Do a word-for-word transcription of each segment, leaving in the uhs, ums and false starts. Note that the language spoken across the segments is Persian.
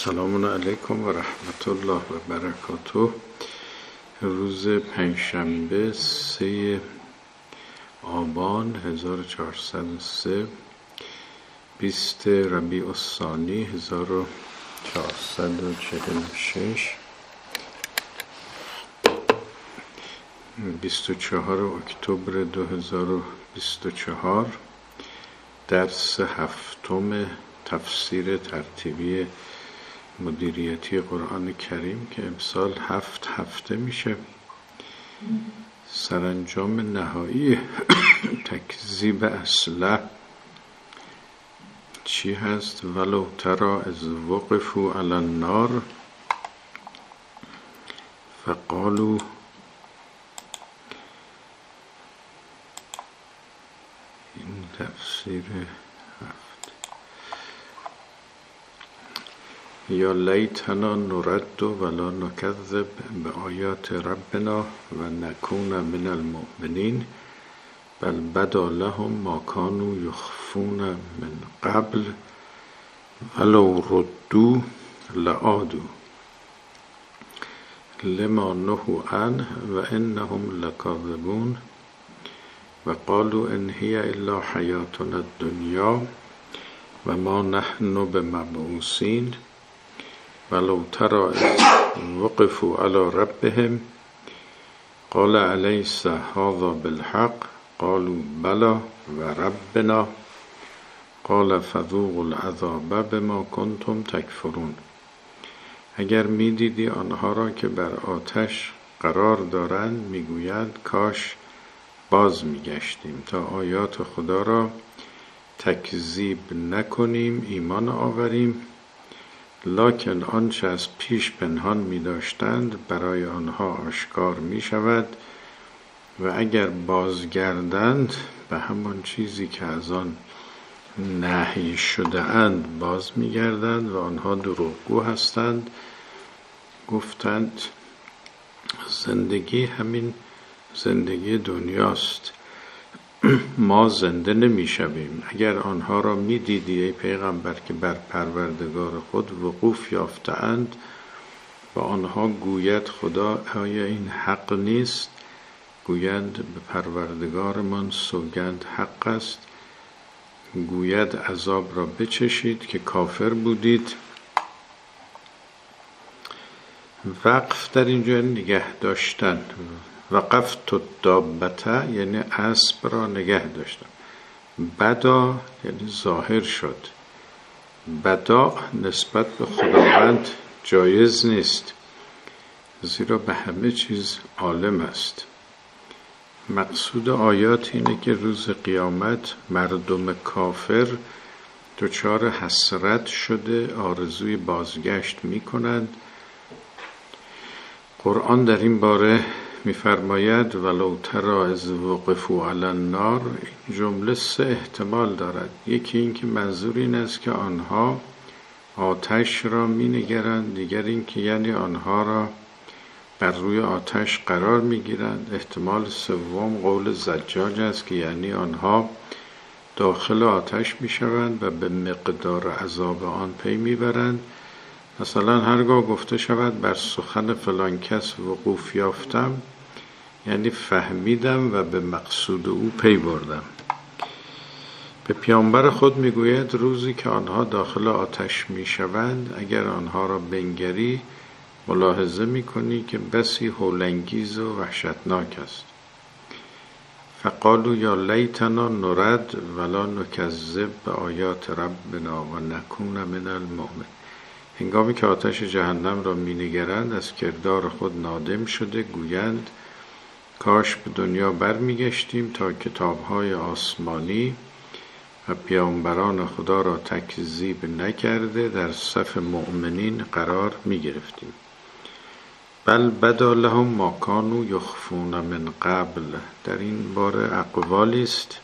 سلام علیکم و رحمت الله و برکاته. روز پنجشنبه سه آبان هزار و چهارصد و سه، بیست ربیع الثانی هزار و چهارصد و چهل و شش، بیست و چهار اکتبر دو هزار و بیست و چهار. درس هفتم تفسیر ترتیبی مدیریتی قرآن کریم که امسال هفت هفته میشه. سرانجام نهایی تکذیب اصله چی هست؟ ولو تری اذ وقفوا علی النار فقالوا این تفسیر یا لیتنا نرد ولا نکذب بآیات ربنا و نکون من المؤمنین بل بدا لهم ما كانوا یخفون من قبل ولو ردوا لعادوا لما نهوا عنه و انهم لکاذبون و قالوا ان هی الا حیاتنا الدنیا و ما نحن بمبعوثین ولو تری اذ وقفوا علی ربهم قال الیس هذا بالحق قالوا بلی و ربنا قال فذوقوا العذاب بما کنتم تکفرون. اگر می دیدی آنها را که بر آتش قرار دارند میگویند کاش باز میگشتیم تا آیات خدا را تکذیب نکنیم ایمان آوریم، لکن آنچه از پیش پنهان می داشتند برای آنها آشکار می شود و اگر بازگردند به همان چیزی که از آن نهی شده اند باز می گردند و آنها دروغگو هستند. گفتند زندگی همین زندگی دنیاست، ما زنده نمی شویم. اگر آنها را می دیدی ای پیغمبر که بر پروردگار خود وقوف یافته اند و آنها گوید خدا آیا این حق نیست؟ گویند به پروردگارمان سوگند حق است. گوید عذاب را بچشید که کافر بودید. وقف در اینجا نگه داشتن، وقفت الدابة یعنی اسب را نگه داشتم. بدا یعنی ظاهر شد. بدا نسبت به خداوند جایز نیست زیرا به همه چیز عالم است. مقصود آیات اینه که روز قیامت مردم کافر دچار حسرت شده آرزوی بازگشت می کنند. قرآن در این باره می‌فرماید ولو تری اذ وقفوا علی النار. این جمله سه احتمال دارد. یکی این که منظور این است که آنها آتش را می‌نگرند، دیگر این که یعنی آنها را بر روی آتش قرار می‌گیرند. احتمال سوم قول زجاج است که یعنی آنها داخل آتش می‌شوند و به مقدار عذاب آن پی می‌برند. مثلا هرگاه گفته شود بر سخن فلان کس وقوف یافتم یعنی فهمیدم و به مقصود او پی بردم. به پیامبر خود میگوید روزی که آنها داخل آتش میشوند اگر آنها را بنگری ملاحظه میکنی که بسی هولانگیز و وحشتناک است. فقالوا یا لیتنا نرد ولا نکذب بآیات ربنا و نکون من المؤمنین. هنگامی که آتش جهنم را می نگرند از کردار خود نادم شده گویند کاش به دنیا بر می گشتیم تا کتابهای آسمانی و پیامبران خدا را تکذیب نکرده در صف مؤمنین قرار می گرفتیم. بل بدا لهم ما کانوا یخفون من قبل. در این باره اقوالی است.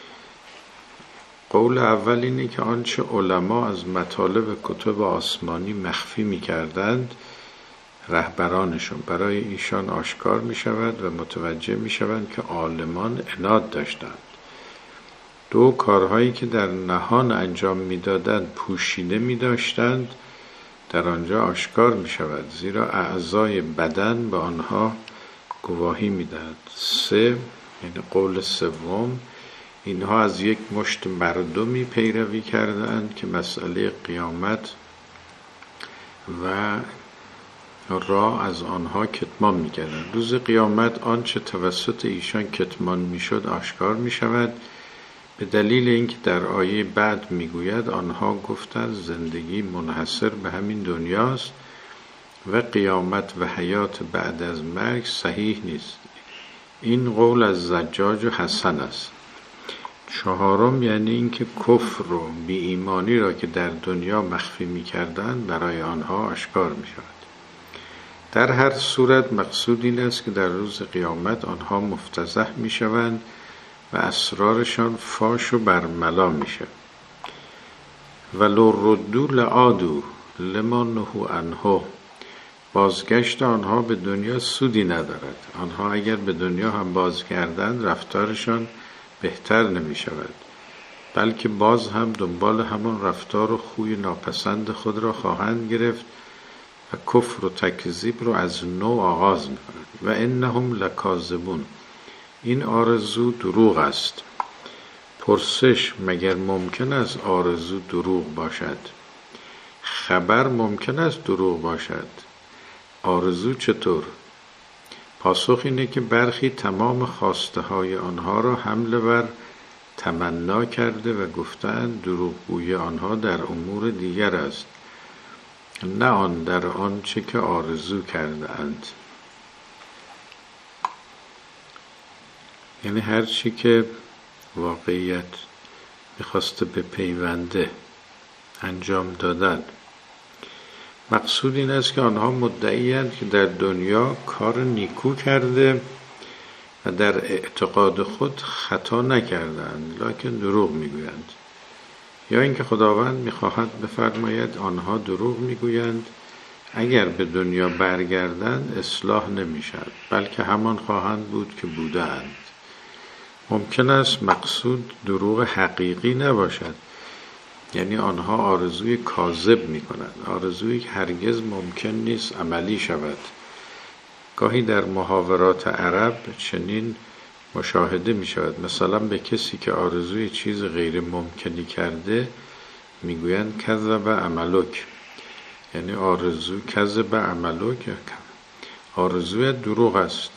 قول اول اینه که آنچه علما از مطالب کتب آسمانی مخفی می کردند رهبرانشون برای ایشان آشکار می شود و متوجه می شوند که عالمان عناد داشتند. دو کارهایی که در نهان انجام می دادند پوشیده می داشتند در آنجا آشکار می شود، زیرا اعضای بدن به آنها گواهی می دهد. سه، یعنی قول سوم، اینها از یک مشت مردمی پیروی کردند که مسئله قیامت و را از آنها کتمان می کردند. روز قیامت آنچه توسط ایشان کتمان می شد آشکار می شود، به دلیل اینکه در آیه بعد می گوید آنها گفتند زندگی منحصر به همین دنیاست و قیامت و حیات بعد از مرگ صحیح نیست. این قول از زجاج و حسن است. چهارم، یعنی اینکه کفر و بی ایمانی را که در دنیا مخفی می کردند برای آنها آشکار می شود. در هر صورت مقصود این است که در روز قیامت آنها مفتضح می شوند و اسرارشان فاش و برملا می شود. ولو ردوا لعادوا لما نهوا عنه، بازگشت آنها به دنیا سودی ندارد. آنها اگر به دنیا هم بازگردند رفتارشان بهتر نمی شود، بلکه باز هم دنبال همان رفتار و خوی ناپسند خود را خواهند گرفت و کفر و تکذیب را از نو آغاز می کنند. و انهم لکاذبون، این آرزو دروغ است. پرسش، مگر ممکن است آرزو دروغ باشد؟ خبر ممکن است دروغ باشد، آرزو چطور؟ پاسخ اینه که برخی تمام خواسته های آنها را حمله بر تمنا کرده و گفتند دروغگویی آنها در امور دیگر است، نه آن در آنچه که آرزو کرده اند. یعنی هر چی که واقعیت میخواسته به پیونده انجام دادن. مقصود این است که آنها مدعی‌اند که در دنیا کار نیکو کرده و در اعتقاد خود خطا نکردند، لکن دروغ میگویند. یا اینکه خداوند میخواهد بفرماید آنها دروغ میگویند، اگر به دنیا برگردند اصلاح نمیشد، بلکه همان خواهند بود که بودند. ممکن است مقصود دروغ حقیقی نباشد، یعنی آنها آرزوی کاذب می کنند، آرزویی که هرگز ممکن نیست عملی شود. گاهی در محاورات عرب چنین مشاهده می شود. مثلا به کسی که آرزوی چیز غیر ممکنی کرده می گویند کذب عملک، یعنی آرزو کذب عملک، آرزوی دروغ است.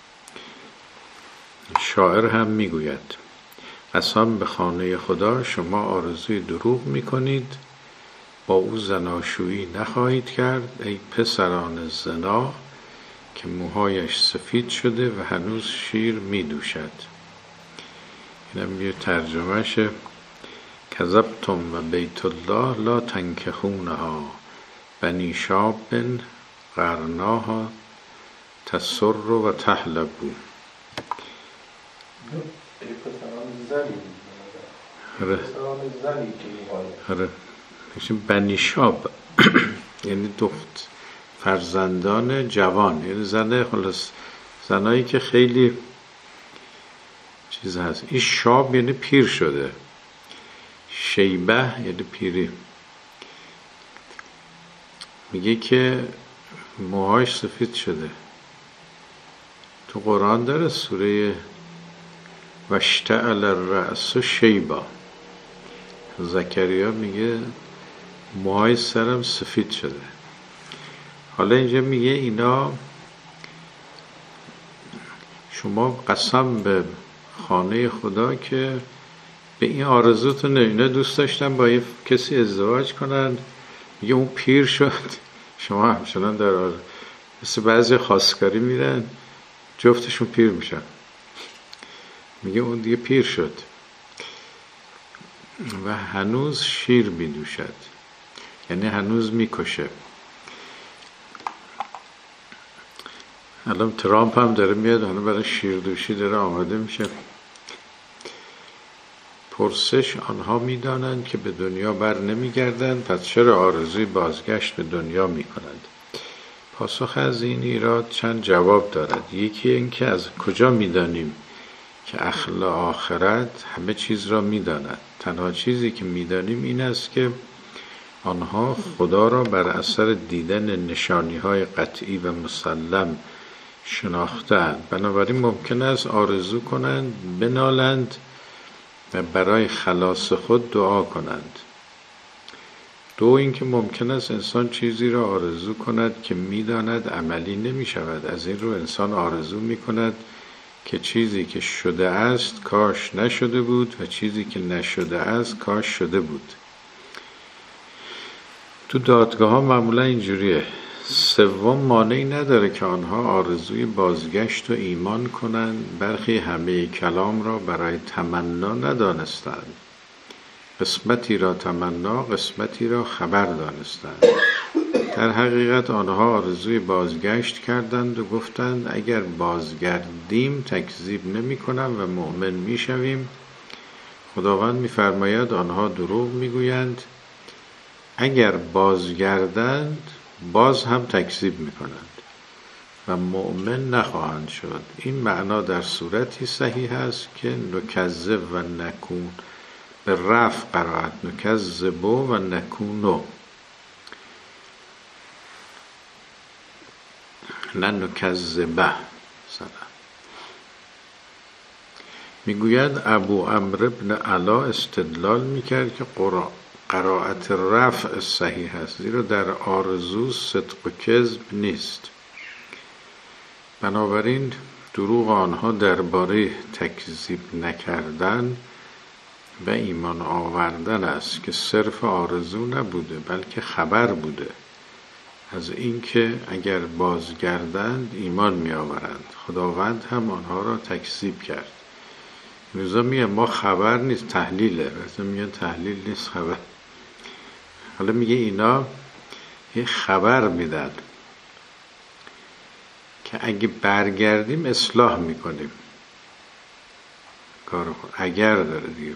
شاعر هم می گوید قسم به خانه خدا شما آرزوی دروغ می کنید، با او زناشویی نخواهید کرد ای پسران زنا که موهایش سفید شده و هنوز شیر می دوشد. اینم یه ترجمهشه. کذبتم و بیت الله لا تنکحونها بنی شاب قرناها تسر و تحلبو. هره هره بنی شاب یعنی دخت فرزندان جوان، یعنی زنه خلاص زنایی که خیلی چیز هست. این شاب یعنی پیر شده، شیبه یعنی پیری. میگه که موهاش سفید شده. تو قرآن داره سوره واشتعل الرأس شیبا، زکریا میگه موهای سرم سفید شده. حالا اینجا میگه اینا شما قسم به خانه خدا که به این آرزوتون، اینا دوست داشتن با یه کسی ازدواج کنن، میگه اون پیر شد، شما همچنان در آرزو. مثل بعضی خواستگاری میرن جفتشون پیر میشن، میگه اون دیگه پیر شد و هنوز شیر میدوشد، یعنی هنوز میکشه. الان ترامپ هم داره میاد، حالا برای شیردوشی داره آماده میشه. پرسش، آنها میدانند که به دنیا بر نمیگردند، پس چرا آرزوی بازگشت به دنیا میکنند؟ پاسخ از این ایراد چند جواب دارد. یکی این که از کجا میدانیم که اهل آخرت همه چیز را میداند؟ تنها چیزی که میدانیم این است که آنها خدا را بر اثر دیدن نشانی های قطعی و مسلم شناختند، بنابراین ممکن است آرزو کنند، بنالند و برای خلاص خود دعا کنند. دو اینکه ممکن است انسان چیزی را آرزو کند که می‌داند عملی نمی شود. از این رو انسان آرزو می کند که چیزی که شده است کاش نشده بود و چیزی که نشده است کاش شده بود. تو دادگاه ها معمولا اینجوریه. سوم مانعی نداره که آنها آرزوی بازگشت و ایمان کنند. برخی همه کلام را برای تمنا ندانستند، قسمتی را تمنا، قسمتی را خبر دانستند. در حقیقت آنها آرزوی بازگشت کردند و گفتند اگر بازگردیم تکذیب نمی کنم و مؤمن می شویم. خداوند می فرماید آنها دروغ می گویند، اگر بازگردند باز هم تکذیب می کنند و مؤمن نخواهند شد. این معنا در صورتی صحیح است که نکذب و نکون به رفع قرائت، نکذبو و نکونو، نه نکذبه. میگوید ابو عمرو بن علا استدلال میکرد که قرائت رفع صحیح است، زیرا در آرزو صدق و کذب نیست. بنابراین دروغ آنها درباره تکذیب نکردن و ایمان آوردن است که صرف آرزو نبوده بلکه خبر بوده از اینکه اگر بازگردند ایمان می آورند. خداوند هم آنها را تکذیب کرد. روزا میگه ما خبر نیست تحلیله، روزا میگه تحلیل نیست خبر. حالا میگه اینا یه خبر میدن که اگه برگردیم اصلاح میکنیم کارو. اگر داره دیگه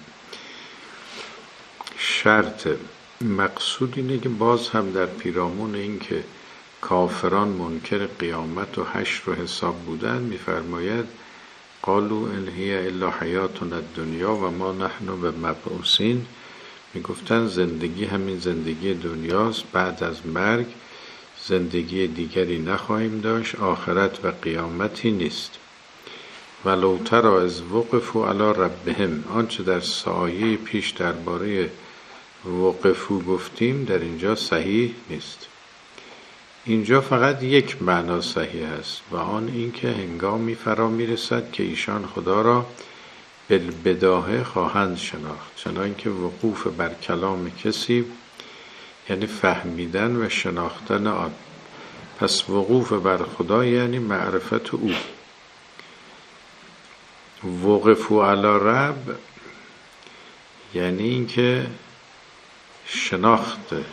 شرط مقصود اینه که باز هم در پیرامون این که کافران منکر قیامت و حشر و حساب بودن میفرماید قالوا ان هی الا حیاتنا الدنیا و ما نحن بمبعوثین. میگفتن زندگی همین زندگی دنیاست، بعد از مرگ زندگی دیگری نخواهیم داشت، آخرت و قیامتی نیست. ولو تری اذ وقفوا علی ربهم، آنچه در سایه پیش درباره وقفو گفتیم در اینجا صحیح نیست. اینجا فقط یک معنا صحیح است و آن این که هنگامی فرا میرسد که ایشان خدا را بالبداهه خواهند شناخت. چنان که وقوف بر کلام کسی یعنی فهمیدن و شناختن آن. پس وقوف بر خدا یعنی معرفت او. وقفو علی رب یعنی این که شناخته.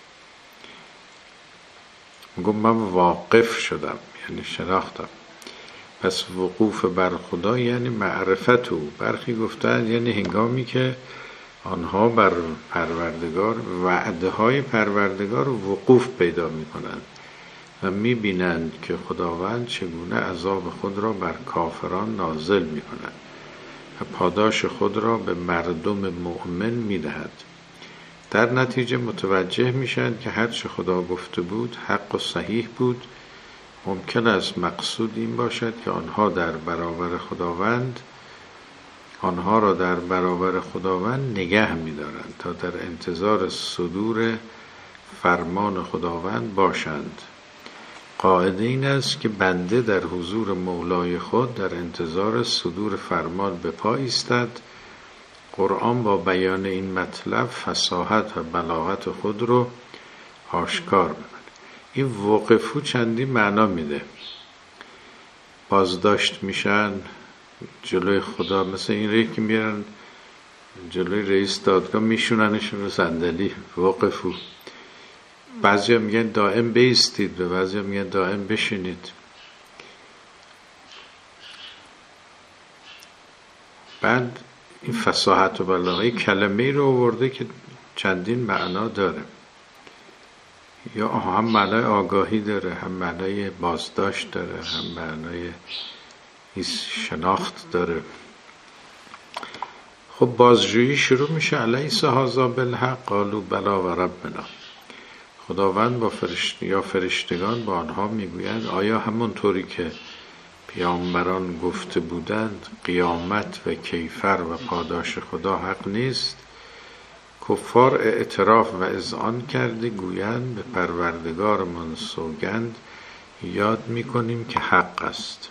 میگم من واقف شدم یعنی شناختم. پس وقوف بر خدا یعنی معرفت او. برخی گفتن یعنی هنگامی که آنها بر پروردگار وعده های پروردگار وقوف پیدا می کنند و می بینند که خداوند چگونه عذاب خود را بر کافران نازل می کند و پاداش خود را به مردم مؤمن می دهد. در نتیجه متوجه میشن که هر چه خدا گفته بود حق و صحیح بود. ممکن است مقصود این باشد که آنها در برابر خداوند آنها را در برابر خداوند نگه می‌دارند تا در انتظار صدور فرمان خداوند باشند. قاعده این است که بنده در حضور مولای خود در انتظار صدور فرمان به پا ایستد. قرآن با بیان این مطلب فصاحت و بلاغت خود رو آشکار می‌کنه. این وقفو چندین معنا میده. بازداشت میشن جلوی خدا، مثل این ری که میرن جلوی رئیس دادگاه میشوننشون رو صندلی. وقفو. بعضی ها میگن دائم بیستید و بعضی ها میگن دائم بشینید. بعد این فصاحت و بلاغه کلمه رو آورده که چندین معنا داره، یا هم معنای آگاهی داره، هم معنای بازداشت داره، هم معنای شناخت داره. خب بازجویی شروع میشه. الیس هذا بالحق قالوا بلی و ربنا. خداوند با فرشت یا فرشتگان با آنها میگویند آیا همونطوری که پیامبران گفته بودند قیامت و کیفر و پاداش خدا حق نیست؟ کفار اعتراف و اذعان کرده گویند به پروردگارمان سوگند یاد میکنیم که حق است.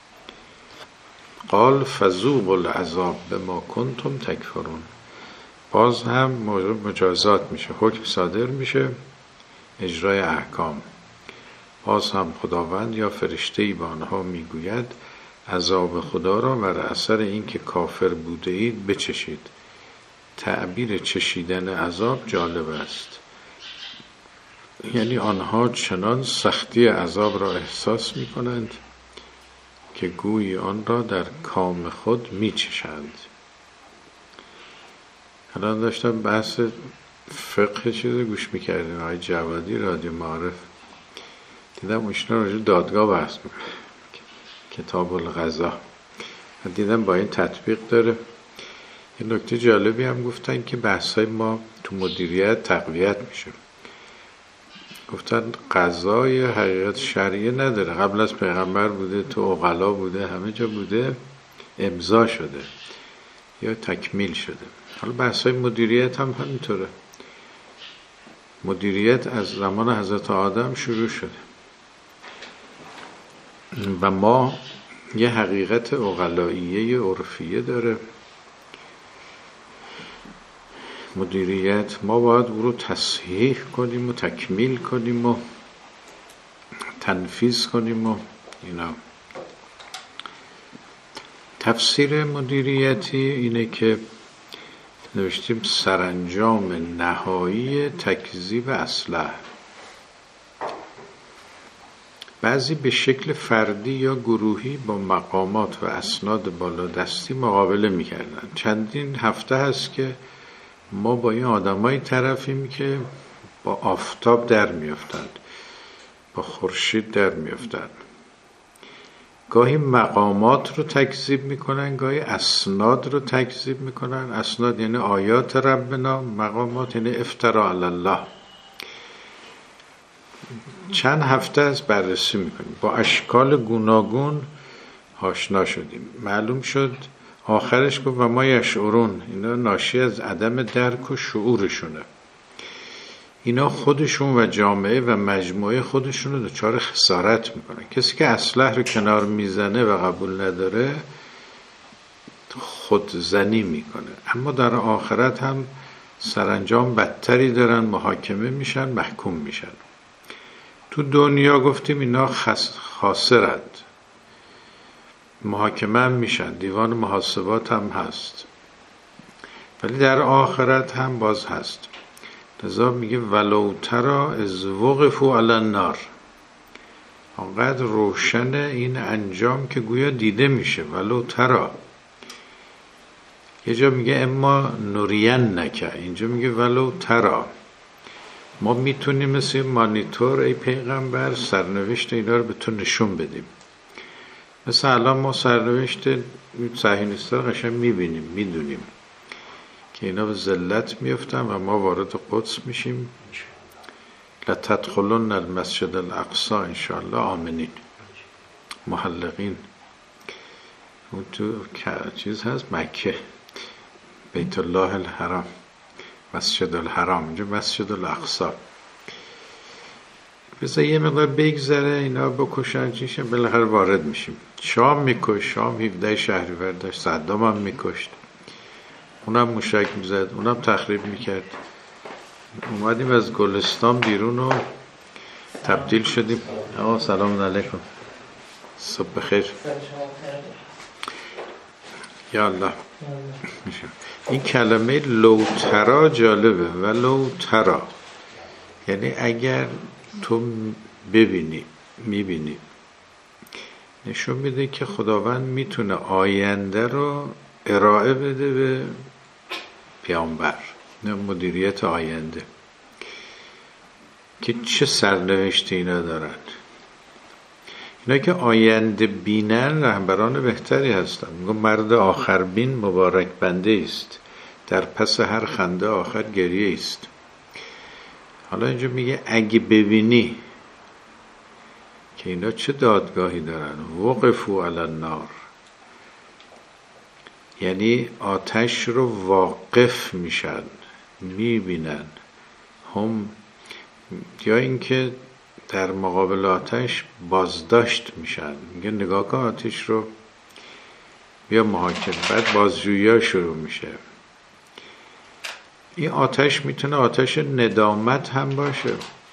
قال فذوقوا العذاب بما کنتم تکفرون. باز هم مجازات میشه، حکم صادر میشه، اجرای احکام. باز هم خداوند یا فرشته‌ای به آنها میگوید عذاب خدا را بر اثر اینکه کافر بوده اید بچشید. تعبیر چشیدن عذاب جالب است، یعنی آنها چنان سختی عذاب را احساس می کنند که گویی آن را در کام خود می چشند. الان داشتم بحث فقه چیز گوش می کردیم، آقای جوادی رادیو معارف، دیدم ایشون راجع دادگاه بحث می کتاب القضا، دیدم با این تطبیق داره. یه نکته جالبی هم گفتن که بحثای ما تو مدیریت تقویت میشه. گفتن قضای حقیقت شرعی نداره، قبل از پیغمبر بوده، تو عقلا بوده، همه جا بوده، امضا شده یا تکمیل شده. حالا بحثای مدیریت هم همینطوره. مدیریت از زمان حضرت آدم شروع شده و ما یه حقیقت عقلاییه عرفیه داره مدیریت. ما باید او رو تصحیح کنیم و تکمیل کنیم و تنفیذ کنیم و اینا. تفسیر مدیریتی اینه که نوشتیم سرانجام نهایی تکذیب اصلح. بعضی به شکل فردی یا گروهی با مقامات و اسناد بالادستی مقابله می‌کردند. چندین هفته هست که ما با این آدمایی طرفیم که با آفتاب در میافتند، با خورشید در میافتند. گاهی مقامات رو تکذیب میکنن، گاهی اسناد رو تکذیب میکنن. اسناد یعنی آیات ربنا، مقامات یعنی افترا علی الله. چند هفته از بررسی میکنیم، با اشکال گوناگون آشنا شدیم. معلوم شد آخرش گفت و ما یشعرون، اینا ناشی از عدم درک و شعورشونه. اینا خودشون و جامعه و مجموعه خودشون رو دچار خسارت میکنن. کسی که اصلح رو کنار میزنه و قبول نداره خودزنی میکنه، اما در آخرت هم سرانجام بدتری دارن، محاکمه میشن، محکوم میشن. تو دنیا گفتیم اینا خاسرند، محاکمه هم میشن، دیوان محاسبات هم هست، ولی در آخرت هم باز هست. لذا میگه ولو ترا اذ وقفوا علی النار. آنقدر روشن این انجام که گویا دیده میشه. ولو ترا، یه جا میگه اما نورین نکه، اینجا میگه ولو ترا. ما میتونیم مثل مانیتور ای پیغمبر سرنوشت اینا رو به تو نشون بدیم. مثل الان ما سرنوشت صهیونیست‌ها رو قشنگ میبینیم، میدونیم که اینا به ذلت میفتن و ما وارد قدس میشیم. لتدخلن المسجد الاقصی انشاءالله آمنین محلقین. اون تو چیز هست مکه، بیت الله الحرام، مسجد الحرام، اینجا مسجد الاقصی. بذار یه مقدار بگذره اینا بکشن چیشه، بالاخره وارد میشیم. شام میکش، شام هفده شهریور داشت، صدام هم میکشت، اونم موشک میزد، اونم تخریب میکرد. اومدیم از گلستان بیرون و تبدیل شدیم. آقا سلام علیکم، صبح بخیر. یا الله. این کلمه لو ترا جالبه. ولو ترا یعنی اگر تو ببینی، میبینی، نشون میده که خداوند میتونه آینده رو ارائه بده به پیامبر، نه مدیریت آینده، که چه سرنوشتی اینا دارن. اینا که آینده بینن رهبران بهتری هستن. میگه مرد آخر بین مبارک بنده است، در پس هر خنده آخر گریه است. حالا اینجا میگه اگه ببینی که اینا چه دادگاهی دارن، وقفوا علی النار، یعنی آتش رو واقف میشن، میبینن هم، یا اینکه در مقابل آتش بازداشت میشن. میگه نگاه کن آتش رو، بیا محاکمه. بعد بازجویی ها شروع میشه. این آتش میتونه آتش ندامت هم باشه،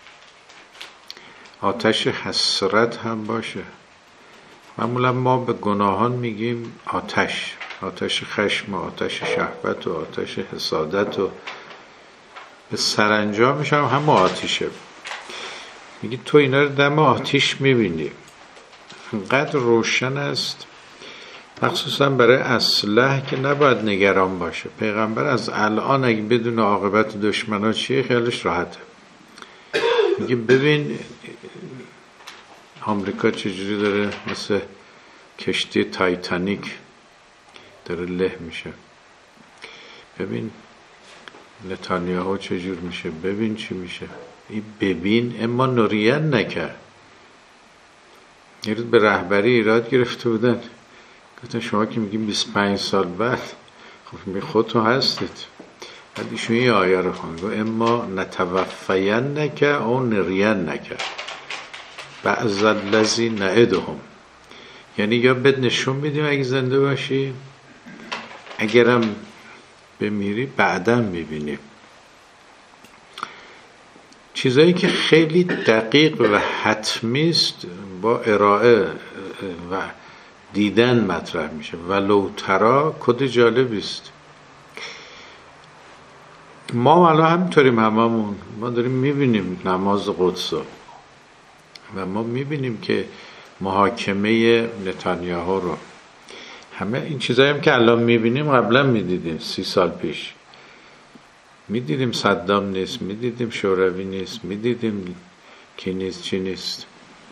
آتش حسرت هم باشه. معمولا ما به گناهان میگیم آتش، آتش خشم، آتش شهوت و آتش حسادت، و به سرانجامش هم همه آتیشه. میگی تو اینا رو دم آتیش میبینی، اینقدر روشن است، مخصوصا برای اصلح که نباید نگران باشه. پیغمبر از الان اگه بدون عاقبت دشمنا چیه خیالش راحته. میگه ببین آمریکا چجوری داره مثل کشتی تایتانیک داره له میشه، ببین نتانیاهو چجور میشه، ببین چی میشه. این ببین اما نوریان نکرد. یه روز به رهبری ایراد گرفته بودن، گفتن شما که میگیم بیست و پنج سال بعد، خب می خودتون هستید. بعد ایشون یه آیه رو خوند، گفت اما نتوفین نکه او نریان نکه بعض الذی نعدهم، یعنی یا بد نشون میدیم اگه زنده باشی، اگرم بمیری بعداً میبینیم. چیزایی که خیلی دقیق و حتمی است با ارائه و دیدن مطرح میشه. ولو ترا کد جالبی است. ما الان همینطوریم، هممون ما داریم میبینیم نماز قدس و ما میبینیم که محاکمه نتانیاهو رو، همه این چیزایی هم که الان میبینیم قبلا میدیدیم. سی سال پیش میدیدیم صدام نیست، میدیدیم شوروی نیست، میدیدیم کی نیست چی نیست.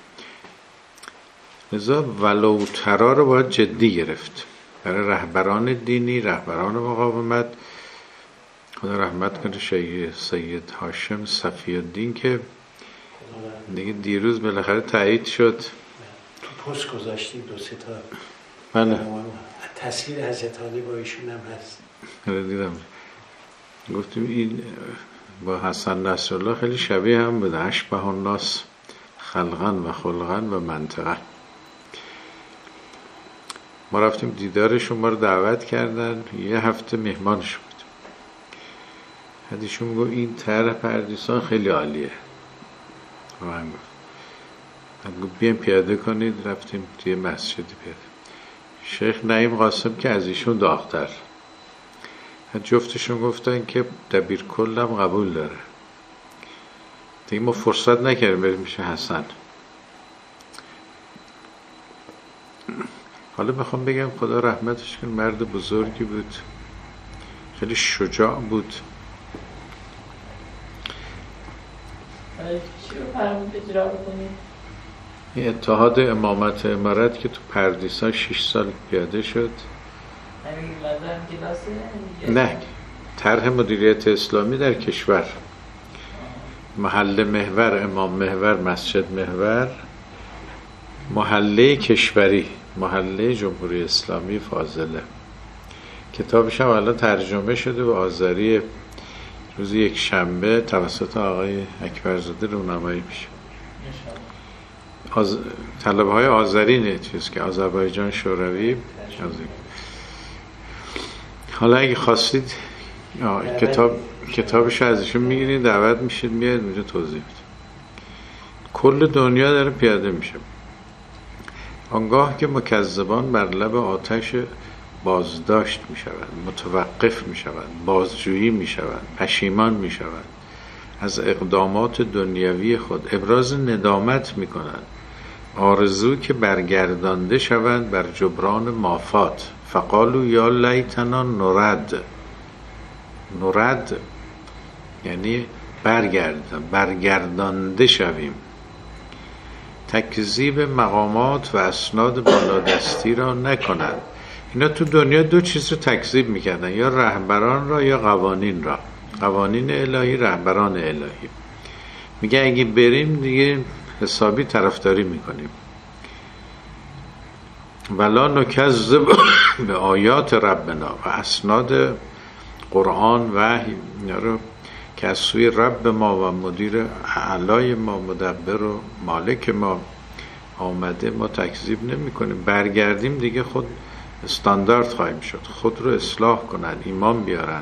لذا ولو ترا رو باید جدی گرفت برای رهبران دینی، رهبران مقاومت. خدا رحمت کنه شیخ سید هاشم صفی الدین که دیگه دیروز بالاخره تایید شد. تو پست گذاشتیم دو سه تا. بله. تصویر حضرت علی با ایشون هم هست. آره دیدم. گفتیم این با حسن نصرالله خیلی شبیه هم بوده، اشبه الناس خلقا و خلقا و منطقا. ما رفتیم دیدارشون، ما رو دعوت کردن، یه هفته مهمانش بود. حدیشون گفت این طرح پردیسان خیلی عالیه. من گفت گفت بیایم پیاده کنید. رفتیم توی مسجد پیاده. شیخ نعیم قاسم که از ایشون داغ‌تر، جفتشون گفتن که دبیر کلم قبول داره. دیگه ما فرصت نکردیم بریم میشه حسن. حالا میخوام بگم خدا رحمتش کنه، مرد بزرگی بود، خیلی شجاع بود. چی رو فرمود اجرا بکنید؟ این اتحاد امامت امارت که تو پردیسان شش سال پیاده شد. همین لازم کلاسه؟ نه، طرح مدیریت اسلامی در کشور، محله محور، امام محور، مسجد محور، محله کشوری، محله جمهوری اسلامی فاضله. کتابش هم الان ترجمه شده به آذری، روز یک شنبه توسط آقای اکبرزاده رونمایی میشه. آز... طلبه های آذری نه چیز که آذربایجان شوروی. حالا اگه خواستید کتاب کتابش از ایشون میگیرید، دعوت میشید میاد اونجا توضیح میده. کل دنیا داره پیاده میشه. آنگاه که مکذبان بر لب آتش بازداشت میشوند، متوقف میشوند، بازجویی میشوند، پشیمان میشوند، از اقدامات دنیوی خود ابراز ندامت میکنند، آرزو که برگردانده شوند بر جبران مافات. فقالو یا لیتنا نرد، نرد یعنی برگردن، برگردانده شویم. تکذیب مقامات و اسناد بالادستی را نکنند. اینا تو دنیا دو چیز رو تکذیب میکردن، یا رهبران را یا قوانین را، قوانین الهی، رهبران الهی. میگه اگه بریم دیگه حسابی طرفداری میکنیم. ولا نکذب به آیات ربنا، و اسناد قرآن وحی اینا رو که از سوی رب ما و مدیر اعلای ما، مدبر و مالک ما آمده، ما تکذیب نمی کنیم. برگردیم دیگه خود استاندارد خواهیم شد، خود رو اصلاح کنن، ایمان بیارن.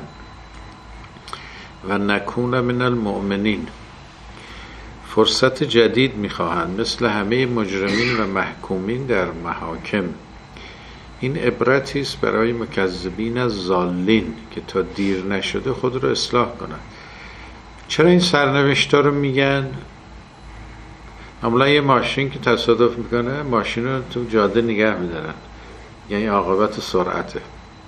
و نکون من المؤمنین، فرصت جدید میخواهند مثل همه مجرمین و محکومین در محاکم. این عبرتی است برای مکذبین از ضالین که تا دیر نشده خود رو اصلاح کنند. چرا این سرنوشتا رو میگن؟ معمولا یه ماشین که تصادف میکنه ماشین رو تو جاده نگه میدارن، یعنی عاقبت سرعته.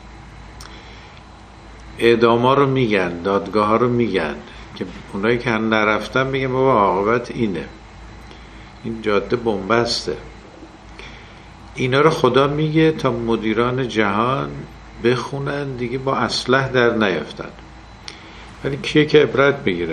اعداما رو میگن، دادگاه ها رو میگن که اونایی که هم نرفتن میگن بابا عاقبت اینه، این جاده بنبسته. اینا رو خدا میگه تا مدیران جهان بخونن دیگه با اسلحه در نیفتن. ولی کیه که عبرت بگیره؟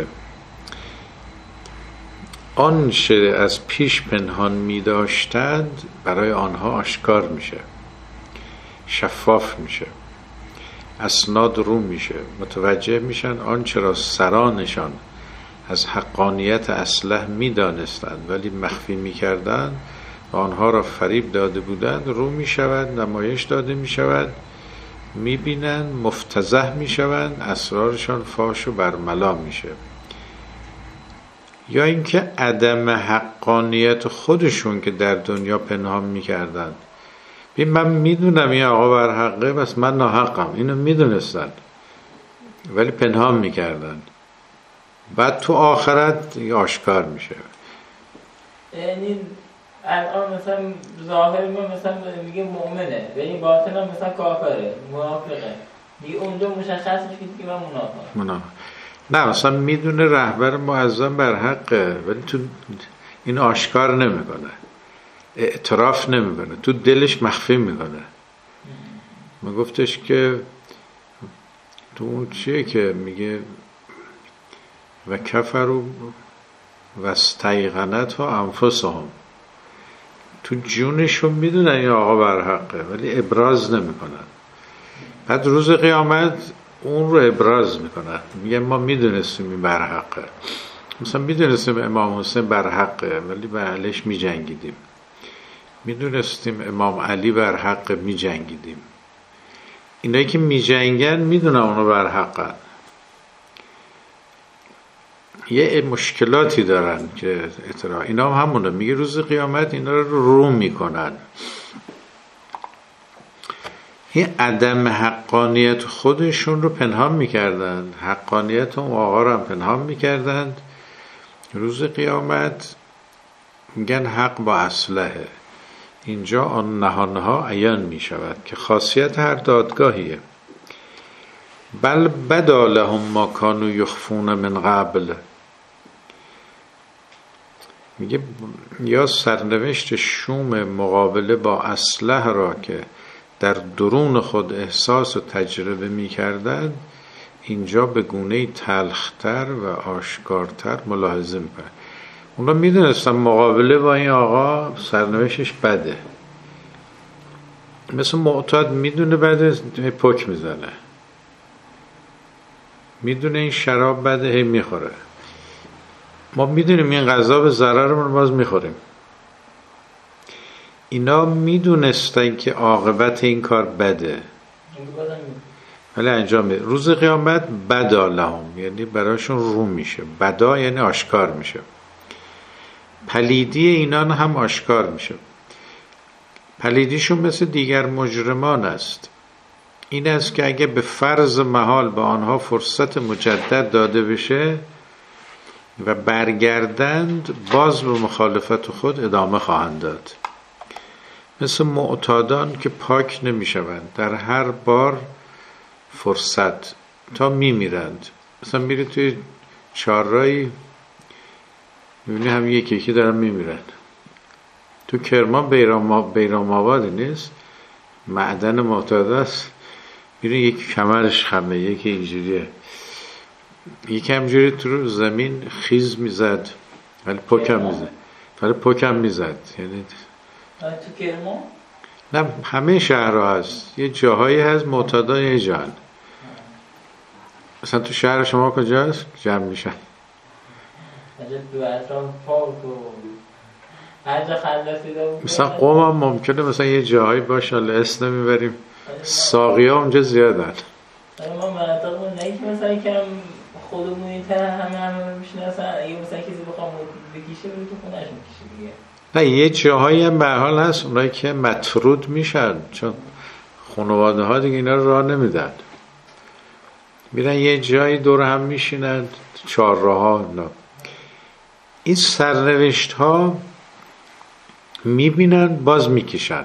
آنچه از پیش پنهان می‌داشتند برای آنها آشکار میشه، شفاف میشه، اسناد رو میشه، متوجه میشن آنچه را سرانشان از حقانیت اسلحه میدانستند ولی مخفی میکردند و آنها را فریب داده بودند رو میشود، نمایش داده میشود، میبینند، مفتضح میشوند، اسرارشان فاش و برملا میشه. یا اینکه عدم حقانیت خودشون که در دنیا پنهان میکردن. ببین من میدونم این آقا بر حقه بس من ناحقم، اینو میدونستن ولی پنهان میکردن، بعد تو آخرت آشکار میشه. یعنی الان مثلا ظاهر ما مثلا میگه مؤمنه ولی باطن هم مثلا کافره، منافقه، دیگه اونجا مشخص میشه که من منافقم. منافق نه، مثلا میدونه رهبر معظم بر حقه ولی تو این آشکار نمیکنه، اعتراف نمیکنه، تو دلش مخفی میکنه. ما گفتش که تو اون چیه که میگه و کفروا و استیقنت و انفسهم، تو جونشون میدونن این آقا بر حقه ولی ابراز نمیکنن. بعد روز قیامت اون رو ابراز میکنن، میگن ما میدونستیم این بر حقه، مثلا میدونستیم امام حسین بر حقه ولی به علیش میجنگیدیم، میدونستیم امام علی بر حقه میجنگیدیم. اینایی که میجنگن میدونن اونو بر حقه، یه مشکلاتی دارن که اعتراض. اینا هم همونه، میگه روز قیامت اینا رو رو میکنن. این عدم حقانیت خودشون رو پنهان میکردن، حقانیت اون آقا رو هم پنهان میکردن. روز قیامت میگن حق با اسلحه. اینجا آن نهانها عیان میشود که خاصیت هر دادگاهیه. بل بدا لهم ما کانوا یخفون من قبل، میگه یا سرنوشت شوم مقابله با اسلحه را که در درون خود احساس و تجربه می‌کردند اینجا به گونه‌ای تلختر و آشکارتر ملاحظه می‌کنه. اونا میدونستن مقابله با این آقا سرنوشتش بده، مثل معتاد میدونه بده پک میزنه، میدونه این شراب بده هی میخوره. ما میدونیم این غذا به ضررمون باز میخوریم. اینا میدونستن که عاقبت این کار بده ولی انجام میده. روز قیامت بدا لهم یعنی براشون رو میشه، بدا یعنی آشکار میشه، پلیدی اینا هم آشکار میشه. پلیدیشون مثل دیگر مجرمان است، این است که اگه به فرض محال به آنها فرصت مجدد داده بشه و برگردند باز به مخالفت خود ادامه خواهند داد. مثل معتادان که پاک نمی شوند در هر بار فرصت تا می میرند. مثلا میری توی چهارراهی میبینی هم یکی یکی دارن می میرند، تو کرمان بیرام بیرام آبادی نیست، معدن معتاد است، میره یکی کمرش خمه، یکی اینجوریه، یکی همجوری تو زمین خیز میزد ولی پکم میزد ولی پکم میزد یعنی تو کرمان؟ نه همه شهرها هست، یه جاهایی هست معتادان یه جان. مثلا تو شهر شما کجاست؟ جمع میشن تو اطراف پارک و هر جا خلصی دارم. مثلا قوم هم ممکنه مثلا یه جاهایی باشه، حالا اسم نمیبریم، ساقی ها اونجا زیادن. ما مناطق ما نه که مثلا کم خودمونی تر همه همه میشناسن، اگه مثلا کسی بخوام بکشه بره تو خونهش میکشه دیگه. نه یه جاهایی هم به حال هست اونایی که مطرود میشن چون خانواده ها دیگه اینا رو راه نمیدن، میرن یه جایی دور هم میشینن، چهار راه ها. این سرنوشت ها میبینن باز میکشن،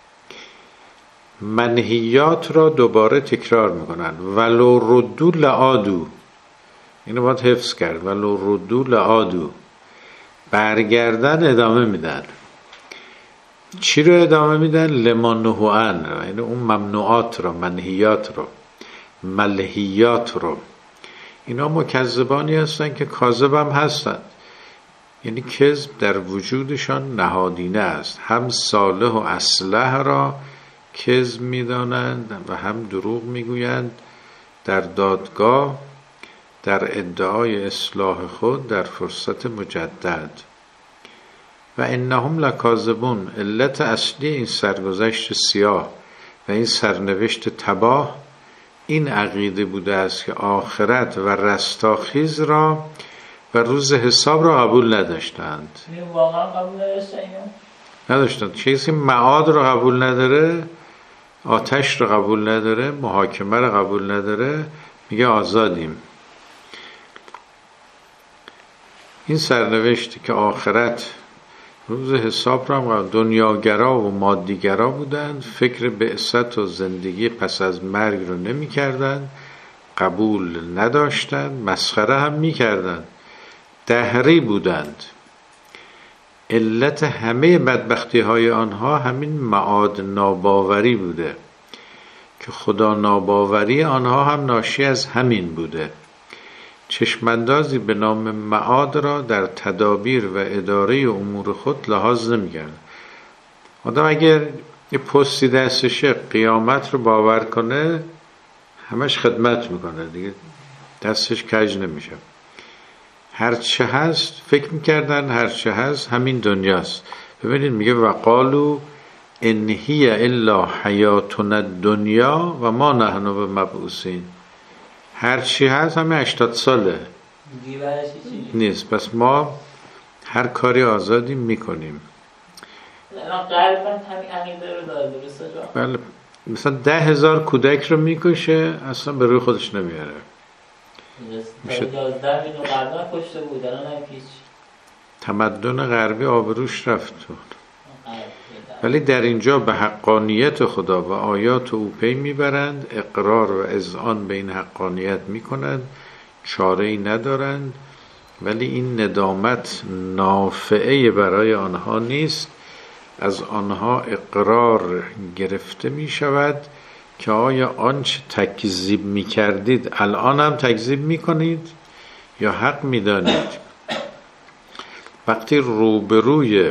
منهیات را دوباره تکرار میکنن. ولو ردو لعادو، اینو باید حفظ کرد، ولو ردو لعادو، برگردن ادامه میدن. چی رو ادامه میدن؟ لما نهوا عنه، یعنی اون ممنوعات رو، منهیات رو، ملهیات رو. اینا مکذبانی هستن که کاذب هم هستن، یعنی کذب در وجودشان نهادینه است. هم صالح و اصلح را کذب میدانند و هم دروغ میگویند در دادگاه، در ادعای اصلاح خود در فرصت مجدد. و انهم لکاذبون، علت اصلی این سرگذشت سیاه و این سرنوشت تباه این عقیده بوده است که آخرت و رستاخیز را و روز حساب را قبول نداشتند. واقعا قبول نداشتن؟ نداشتند. کسی معاد را قبول نداره، آتش را قبول نداره، محاکمه را قبول نداره، میگه آزادیم. این سرنوشتی که آخرت روز حساب را هم دنیاگرا و مادیگرا بودند، فکر بعثت و زندگی پس از مرگ رو نمی کردند، قبول نداشتند، مسخره هم می کردند، دهری بودند. علت همه بدبختی های آنها همین معاد ناباوری بوده که خدا ناباوری آنها هم ناشی از همین بوده. چشماندازی به نام معاد را در تدابیر و اداره امور خود لحاظ نمی‌کرد. آدم اگر یه پستی دستشه قیامت رو باور کنه همش خدمت میکنه دیگه، دستش کج نمیشه. هرچه هست فکر میکردن هرچه هست همین دنیاست. ببینید میگه وقالو ان هی الا حیاتنا الدنیا و ما نحن بمبعوثین. هرچی هست همین هشتاد ساله نیست، پس ما هر کاری آزادی میکنیم. غرب همین عقیده رو داره، درسته جا؟ بله، مثلا ده هزار کودک رو میکشه اصلا به روی خودش نمیاره. میشه یازده میلیون غرب کشته بود، الان هم پیچ تمدن غربی آبروش رفت. ولی در اینجا به حقانیت خدا و آیات او پی میبرند، اقرار و اذعان به این حقانیت میکنند، چاره‌ای ندارند. ولی این ندامت نافعه برای آنها نیست. از آنها اقرار گرفته میشود که آیا آنچه تکذیب میکردید الان هم تکذیب میکنید یا حق میدانید؟ وقتی روبروی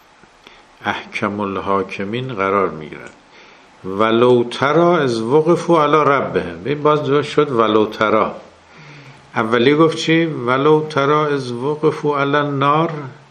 احکم الحاکمین قرار میگیرند، ولو ترا از وقفوا علی ربهم. این باز شد ولو ترا. اولی گفت چی؟ ولو ترا از وقفوا علی النار.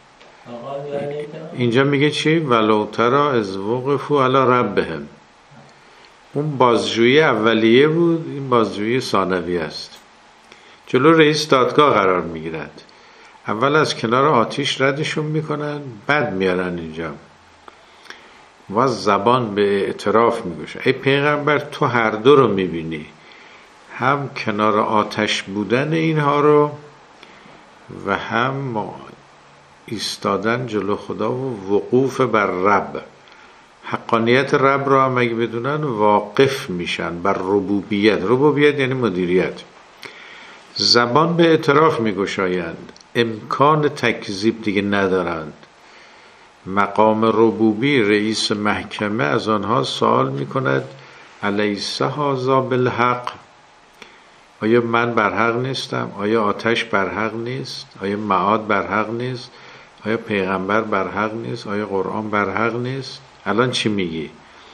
اینجا میگه چی؟ ولو ترا از وقفوا علی ربهم. اون بازجویی اولیه بود، این بازجویی ثانویه است. جلو رئیس دادگاه قرار میگیرد، اول از کنار آتیش ردشون میکنن، بعد میارن اینجا و زبان به اعتراف میگوشه. ای پیغمبر تو هر دو رو میبینی، هم کنار آتش بودن اینها رو و هم ایستادن جلو خدا و وقوف بر رب. حقانیت رب رو هم اگه بدونن واقف میشن بر ربوبیت. ربوبیت یعنی مدیریت. زبان به اعتراف میگوشایند، امکان تکذیب دیگه ندارند مقام ربوبی رئیس محکمه از آنها سوال میکند الیس هذا بالحق، آیا من برحق نیستم؟ آیا آتش برحق نیست؟ آیا معاد برحق نیست؟ آیا پیغمبر برحق نیست؟ آیا قرآن برحق نیست؟ الان چی میگی؟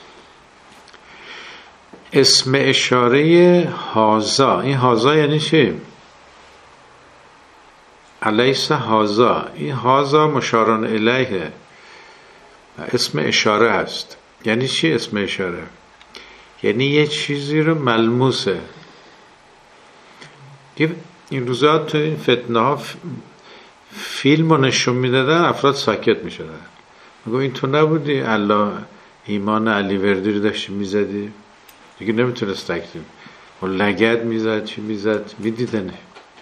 اسم اشاره هازا، این هازا یعنی چی؟ الیس هازا، این هازا مشارون الیه، اسم اشاره است. یعنی چی اسم اشاره؟ یعنی یه چیزی رو ملموسه. این روزا تو این فتنه ها فیلم رو نشون میدادن، افراد ساکت میشدن، میگو این تو نبودی الله ایمان علی وردی رو داشتی میزدی؟ دیگه نمیتونست تکتیم و لگد میزد چی میزد میدیدنه.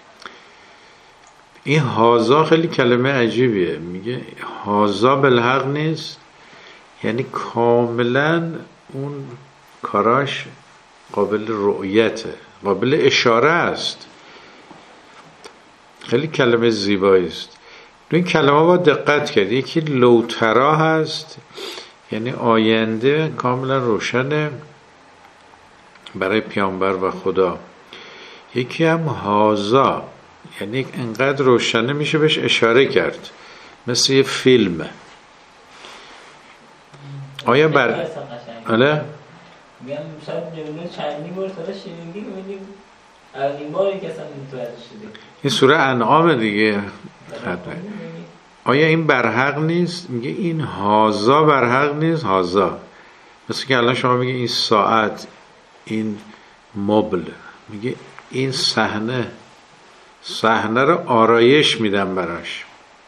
این هازا خیلی کلمه عجیبیه، میگه هازا بالحق نیست، یعنی کاملا اون کاراش قابل رؤیته، قابل اشاره است. خیلی کلمه زیبایی است. این کلمه با دقت کرد. یکی لوترا هست، یعنی آینده کاملا روشنه برای پیامبر و خدا. یکی هم هازا، یعنی انقدر روشنه میشه بهش اشاره کرد، مثل یه فیلم. آیا بر آله؟ میگم شاید جمله چندی بار تا شنیدی که میگیم اولین باری که اصلا متوجه شدی. این سوره انعام دیگه. آیا این برحق نیست؟ میگه این هازا برحق نیست. هازا مثل که الان شما میگه این ساعت، این مبل، میگه این صحنه صحنه رو آرایش میدن براش.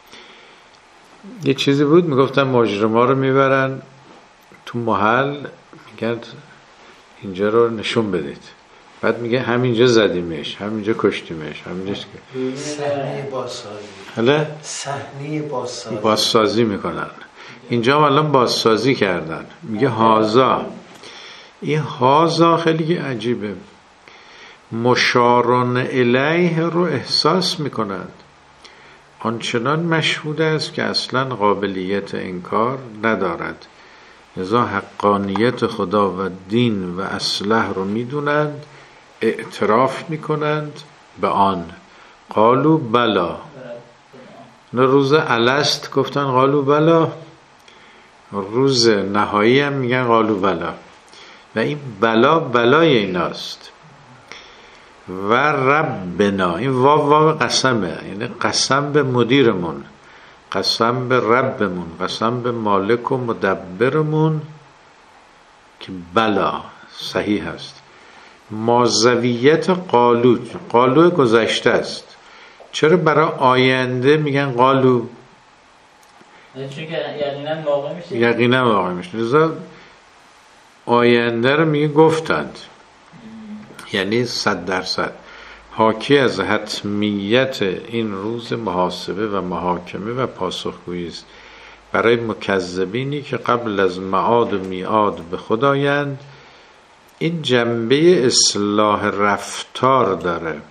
یه چیزی بود میگفتن مجرما رو میبرن تو محل، میگن اینجا رو نشون بدید، بعد میگه همینجا زدیمش، همینجا کشتیمش، همینجا صحنه بازسازی. حالا صحنه بازسازی بازسازی میکنن. اینجا هم الان بازسازی کردن. میگه هازا، این هازا خیلی عجیبه، مشارون الیه رو احساس میکنند، آنچنان مشهود است که اصلا قابلیت انکار ندارد، لذا حقانیت خدا و دین و اصلح رو میدونند، اعتراف میکنند به آن. قالو بلا، نه روز الست گفتن قالو بلا، روز نهایی هم میگن قالو بلا، و این بلا بلای ایناست. و ربنا، این واو واو قسمه، یعنی قسم به مدیرمون، قسم به ربمون، قسم به مالک و مدبرمون که بلا صحیح است. مازویت قالو، قالو گذشته است. چرا برای آینده میگن قالو؟ چون که یقینا واقع میشه. یقینا واقع میشه. لذا آینده رو میگه گفتند، یعنی صد درصد حاکی از حتمیت این روز محاسبه و محاکمه و پاسخگویی است برای مکذبینی که قبل از معاد و میعاد به خدایند. این جنبه اصلاح رفتار داره،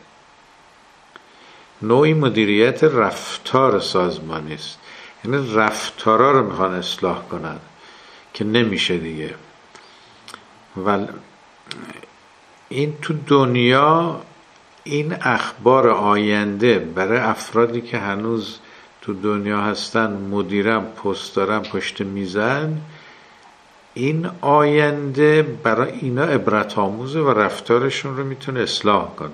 نوعی مدیریت رفتار سازمانی است، یعنی رفتارا رو میخوان اصلاح کنن که نمیشه دیگه. و این تو دنیا این اخبار آینده برای افرادی که هنوز تو دنیا هستن، مدیرن، پست دارن، پشت میزن، این آینده برای اینا عبرت آموزه و رفتارشون رو میتونه اصلاح کنه.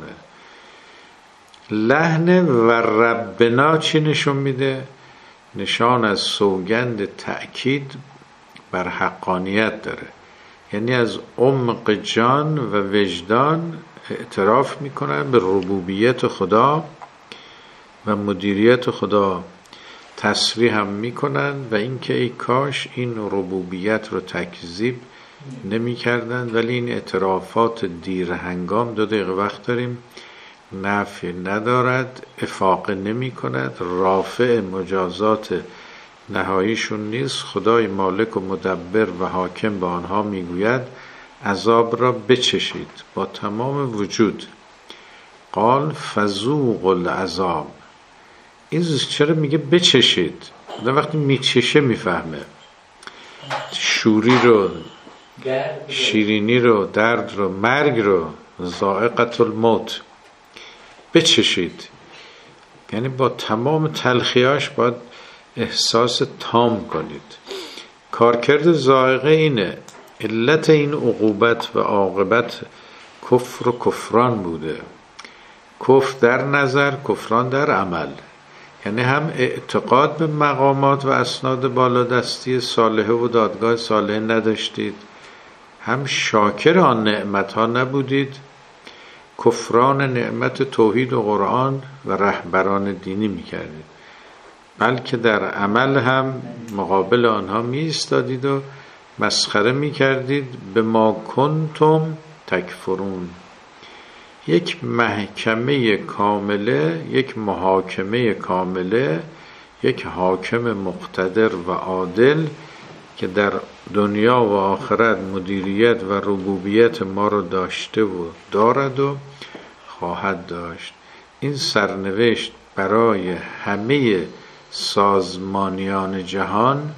لحن و ربنا چی نشون میده؟ نشان از سوگند تأکید بر حقانیت داره، یعنی از عمق جان و وجدان اعتراف میکنن به ربوبیت خدا و مدیریت خدا، تصریح هم میکنن و اینکه ای کاش این ربوبیت رو تکذیب نمی کردن. ولی این اعترافات دیر هنگام، دو دقیقه وقت داریم، نفع ندارد، افاقه نمی کند، رافع مجازات نهاییشون نیست. خدای مالک و مدبر و حاکم به آنها میگوید عذاب را بچشید با تمام وجود. قال فذوقوا العذاب، این چرا میگه بچشید؟ آدم وقتی میچشه میفهمه شوری رو، شیرینی رو، درد رو، مرگ رو. ذائقة الموت بچشید، یعنی با تمام تلخیاش باید احساس تام کنید. کارکرد ذائقه اینه. علت این عقوبت و عاقبت کفر و کفران بوده. کفر در نظر، کفران در عمل. یعنی هم اعتقاد به مقامات و اسناد بالادستی صالحه و دادگاه صالحه نداشتید، هم شاکر آن نعمت ها نبودید. کفران نعمت توحید و قرآن و رهبران دینی میکردید، بلکه در عمل هم مقابل آنها می ایستادید و مسخره میکردید. به ما کنتم تکفرون. یک محکمه کامله، یک محاکمه کامله، یک حاکم مقتدر و عادل که در دنیا و آخرت مدیریت و ربوبیت ما رو داشته و دارد و خواهد داشت. این سرنوشت برای همه سازمانیان جهان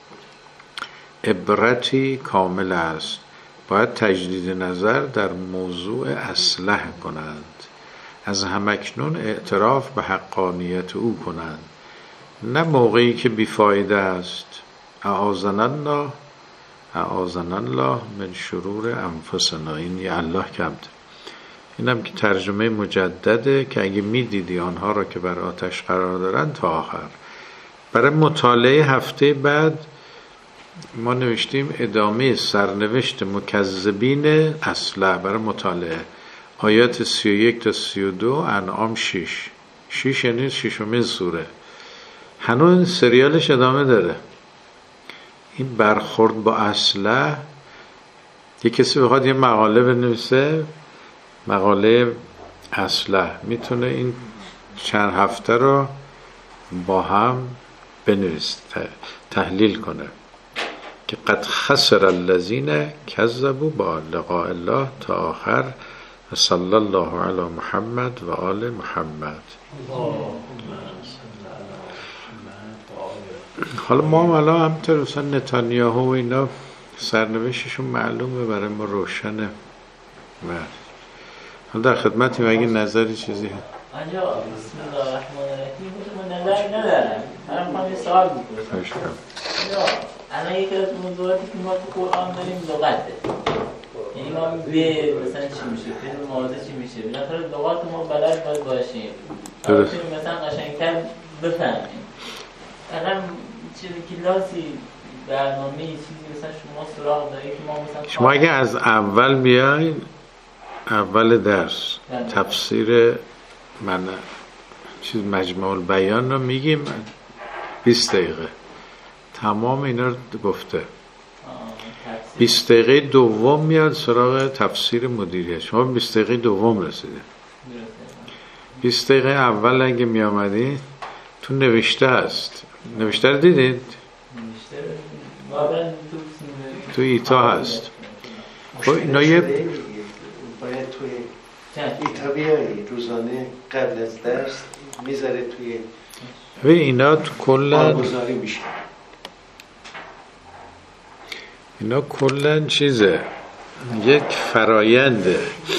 عبرتی کامل است. باید تجدید نظر در موضوع اصلح کنند، از همکنون اعتراف به حقانیت او کنند، نه موقعی که بیفایده است. اعاذنا الله اعاذنا الله من شرور انفسنا. این یه الله کمده. اینم که ترجمه مجدده که اگه میدیدی آنها را که بر آتش قرار دارن تا آخر. برای مطالعه هفته بعد ما نوشتیم ادامه سرنوشت مکذبین اصله. برای مطالعه آیات سی و یک تا سی و دو، انعام شش. شش یعنی ششمین سوره. هنوز سریالش ادامه داره. این برخورد با اصله، یه کسی بخواد یه مقاله بنویسه، مقاله اصله، میتونه این چند هفته رو با هم بنویسه، تحلیل کنه که قد خسر الذین کذبوا با لقاء الله تا آخر. و صلی الله علی محمد و آل محمد. حالا ما هم الان همطور مثلا نتانیاهو و اینا سرنوشتشون معلومه، برای ما روشنه. حالا در خدمتیم، اگه نظری چیزی هست. آنجا بسم الله الرحمن الرحیم من نظری ندارم. من میخوام یه سوال بپرسم. الان یکی از موضوعاتی که ما تو قرآن داریم لغته. یعنی ما به مثلا چی میشه؟ فعل ماضی چی میشه؟ بالاخره لغات ما بلد باید باشیم. درست. مثلا قشنگتر بفهمیم. الان چه کلاسی برنامه چیزی مثلا شما سراغ دارید که ما مثلا شما اگه از اول بیاین، اول درس تفسیر من چیز مجموع البیان رو میگیم بیست دقیقه تمام اینا رو گفته. بیست دقیقه دوم میاد سراغ تفسیر مدیریت. شما بیست دقیقه دوم رسیده. بیست دقیقه اول اگه می آمدید تو نوشته هست. نوشته رو دیدید؟ تو ایتا هست. خب اینا یه باید توی ایتا بیایی روزانه قبل از درس میذاره توی ببین اینا تو کلن برگزاری میشه. اینا کلن چیزه، یک فراینده.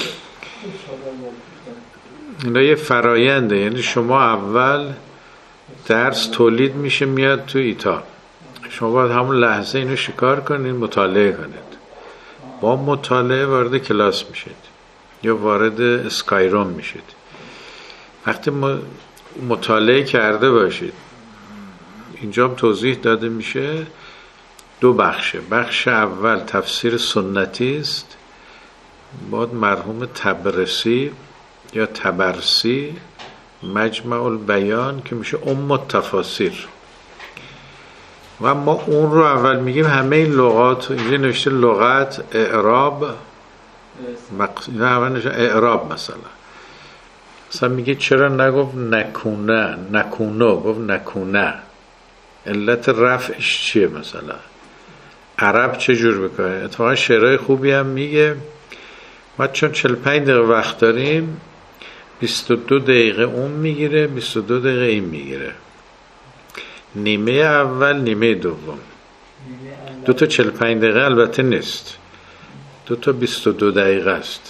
اینا یه فراینده، یعنی شما اول درس تولید میشه میاد تو ایتا، شما باید همون لحظه اینو شکار کنید، مطالعه کنید. با مطالعه وارد کلاس میشید یا وارد اسکایروم میشید. وقتی مطالعه کرده باشید، اینجا هم توضیح داده میشه دو بخشه. بخش اول تفسیر سنتی است، بعد مرحوم تبرسی یا تبرسی مجمع البیان که میشه ام التفاسیر، و ما اون رو اول میگیم. همه این لغات اینجا نوشته لغت، اعراب، مق... نه اول نوشته اعراب. مثلا مثلا میگه چرا نگفت نکونه نکونو، گفت نکونه، علت رفعش چیه؟ مثلا عرب چه جور بکنه؟ اتفاقا شعرهای خوبی هم میگه. ما چون چهل و پنج دقیقه وقت داریم، بیست و دو دقیقه اون میگیره، بیست و دو دقیقه این میگیره. نیمه اول نیمه دوم. دو تا چهل و پنج دقیقه البته نیست، دو تا بیست و دو دقیقه است.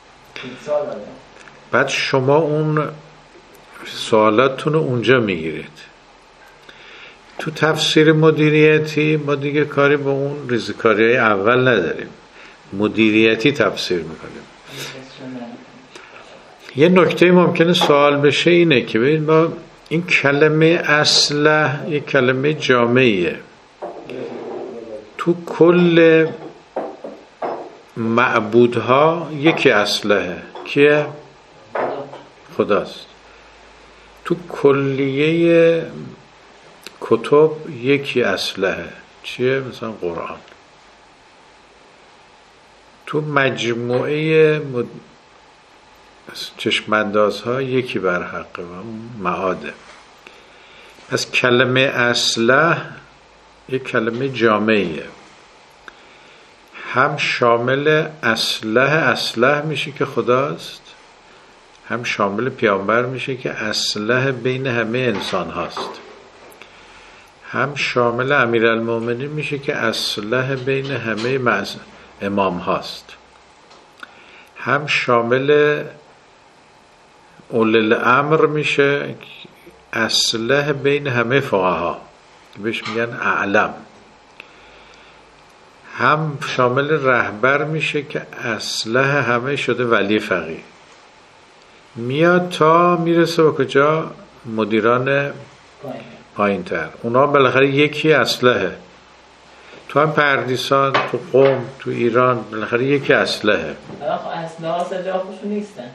بعد شما اون سوالاتتون رو اونجا میگیرید. تو تفسیر مدیریتی ما دیگه کاری با اون ریزکاری های اول نداریم، مدیریتی تفسیر میکنیم. یه نکته ممکنه سوال بشه اینه که ببین ما این کلمه اصله یک کلمه جامعیه، تو کل معبودها یکی اصله کیه؟ خداست. تو کلیه کتب یکی اصله چیه؟ مثلا قرآن. تو مجموعه مد... چشماندازها یکی بر حقه و معاده. پس کلمه اصله یک کلمه جامعیه، هم شامل اصله اصله میشه که خداست، هم شامل پیامبر میشه که اصله بین همه انسان هاست، هم شامل امیرالمومنین میشه که اصله بین همه معز... امام هاست، هم شامل اولی الامر میشه اصله بین همه فقها که بهش میگن اعلم، هم شامل رهبر میشه که اصله همه شده ولی فقیه. میاد تا میرسه به کجا؟ مدیران پایین تر. اونا بالاخره یکی اصلهه. تو هم پردیسان، تو قوم، تو ایران بالاخره یکی اصلهه. اصله ها سجا خوشون نیستن،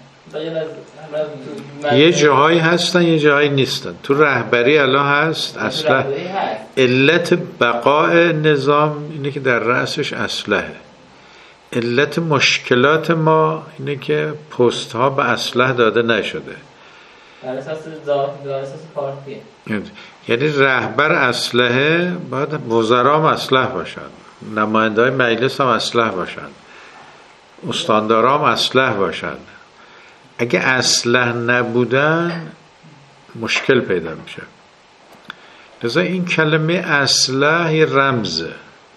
یه جاهایی هستن یه جاهایی نیستن. تو رهبری الان هست اصله. علت بقاء نظام اینه که در رأسش اصلهه. علت مشکلات ما اینه که پست ها به اصله داده نشده. در اساس ذات، در اساس پارتیه. یعنی رهبر اصلهه، باید وزرام اصله باشن، نماینده های مجلس هم اصله باشن، استاندارام اصله باشن. اگه اصله نبودن مشکل پیدا میشه. لذا این کلمه اصله یه رمزه.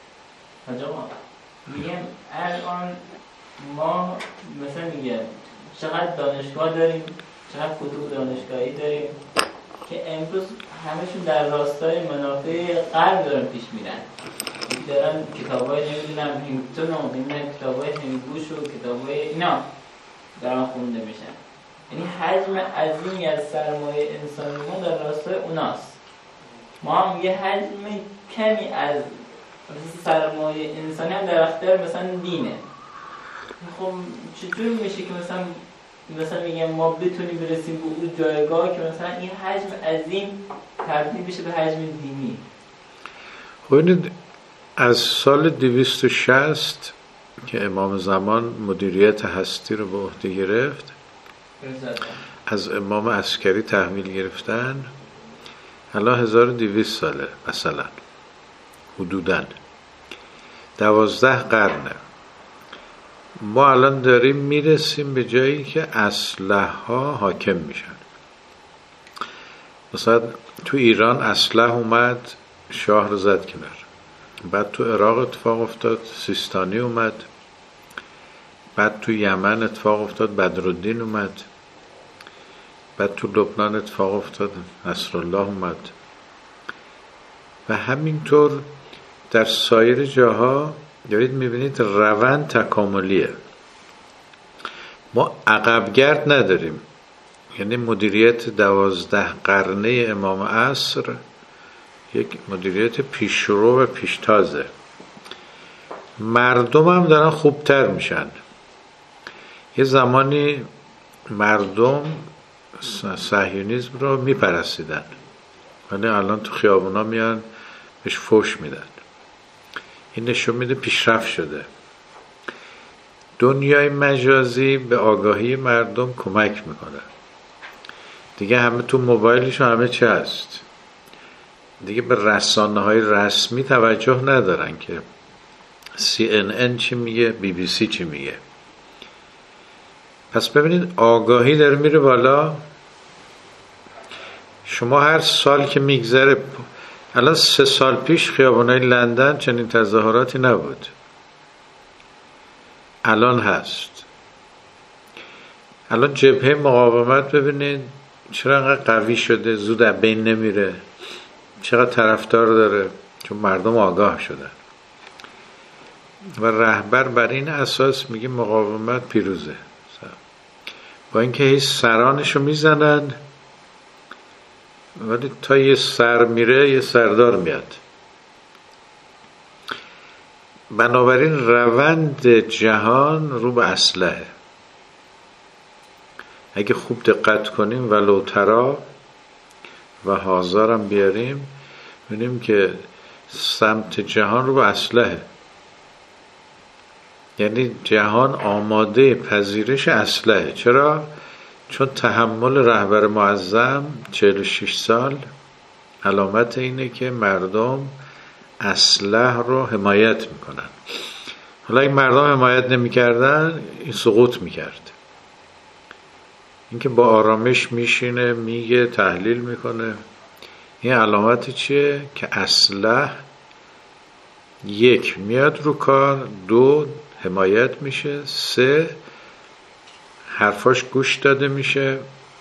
میگم الان ما مثلا میگم چقدر دانشگاه داریم، چقدر کتب دانشگاهی داریم که امروز همشون در راستای منافع غرب دارن پیش میرن. دارن کتابای نمیدونم هینگتون و نمیدونم کتابای هنگوش و کتابای اینا دارن خونده میشن. یعنی حجم عظیمی از سرمایه انسانی ما در راستای اوناست. ما هم یه حجم کمی از سرمایه انسانی هم در اختیار مثلا دینه. خب چطور میشه که مثلا مثلا میگم ما بتونیم برسیم به اون جایگاه که مثلا این حجم عظیم تبدیل بشه به حجم دینی؟ خب این از سال دویست و شصت که امام زمان مدیریت هستی رو به عهده گرفت، از امام عسکری تحویل گرفتن، الان هزار و دویست ساله مثلا، حدوداً دوازده قرنه. ما الان داریم میرسیم به جایی که اصله ها حاکم میشن. مثلا تو ایران اصله اومد شاه رو زد کنار، بعد تو عراق اتفاق افتاد سیستانی اومد، بعد تو یمن اتفاق افتاد بدرالدین اومد، بعد تو لبنان اتفاق افتاد نصرالله اومد و همینطور در سایر جاها دارید میبینید روند تکاملیه. ما عقبگرد نداریم، یعنی مدیریت دوازده قرنه امام عصر یک مدیریت پیشرو و پیشتازه. مردم هم دارن خوبتر میشن. یه زمانی مردم صهیونیسم رو میپرستیدن، ولی الان تو خیابونا میان بهش فوش میدن. این نشون میده پیشرفت شده. دنیای مجازی به آگاهی مردم کمک میکنه. دیگه همه تو موبایلش همه چی هست. دیگه به رسانه های رسمی توجه ندارن که سی ان ان چی میگه، بی بی سی چی میگه. پس ببینید آگاهی داره میره بالا. شما هر سال که میگذره الان سه سال پیش خیابانای لندن چنین تظاهراتی نبود، الان هست. الان جبهه مقاومت ببینید چرا انقدر قوی شده، زود از بین نمیره، چقدر طرفدار داره، چون مردم آگاه شدن و رهبر بر این اساس میگه مقاومت پیروزه، با اینکه هیچ سرانشو میزنن ولی تا یه سر میره یه سردار میاد. بنابراین روند جهان رو به اسلحه. اگه خوب دقت کنیم ولو ترا و هازارم بیاریم ببینیم که سمت جهان رو به اسلحه، یعنی جهان آماده پذیرش اسلحه. چرا؟ چون تحمل رهبر معظم چهل و شش سال علامت اینه که مردم اسلحه رو حمایت میکنن. حالا این مردم حمایت نمیکردن این سقوط میکرد. اینکه با آرامش میشینه میگه تحلیل میکنه، این علامت چیه؟ که اسلحه یک میاد رو کار، دو حمایت میشه، سه حرفاش گوش داده میشه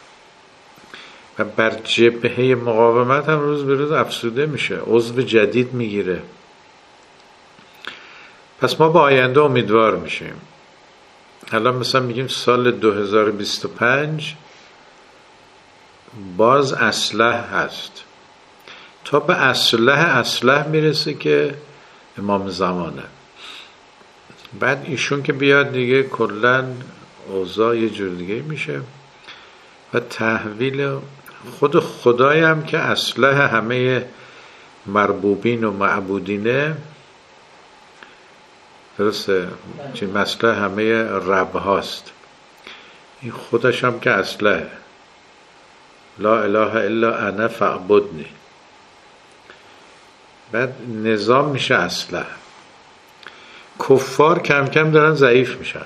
و بر جبهه مقاومت هم روز به روز افزوده میشه، عضو جدید میگیره. پس ما با آینده امیدوار میشیم. حالا مثلا میگیم سال دو هزار و بیست و پنج باز اسلحه هست، تا به اسلحه اسلحه میرسه که امام زمانه. بعد ایشون که بیاد دیگه کلن اوضاع یه جور دیگه میشه و تحویل خود خدای هم که اسلحه همه مربوبین و معبودینه، درسته؟ چه مسئله همه رب هاست، این خودش هم که اسلحه، لا اله الا انا فاعبدنی. بعد نظام میشه اسلحه. کفار کم کم دارن ضعیف میشن.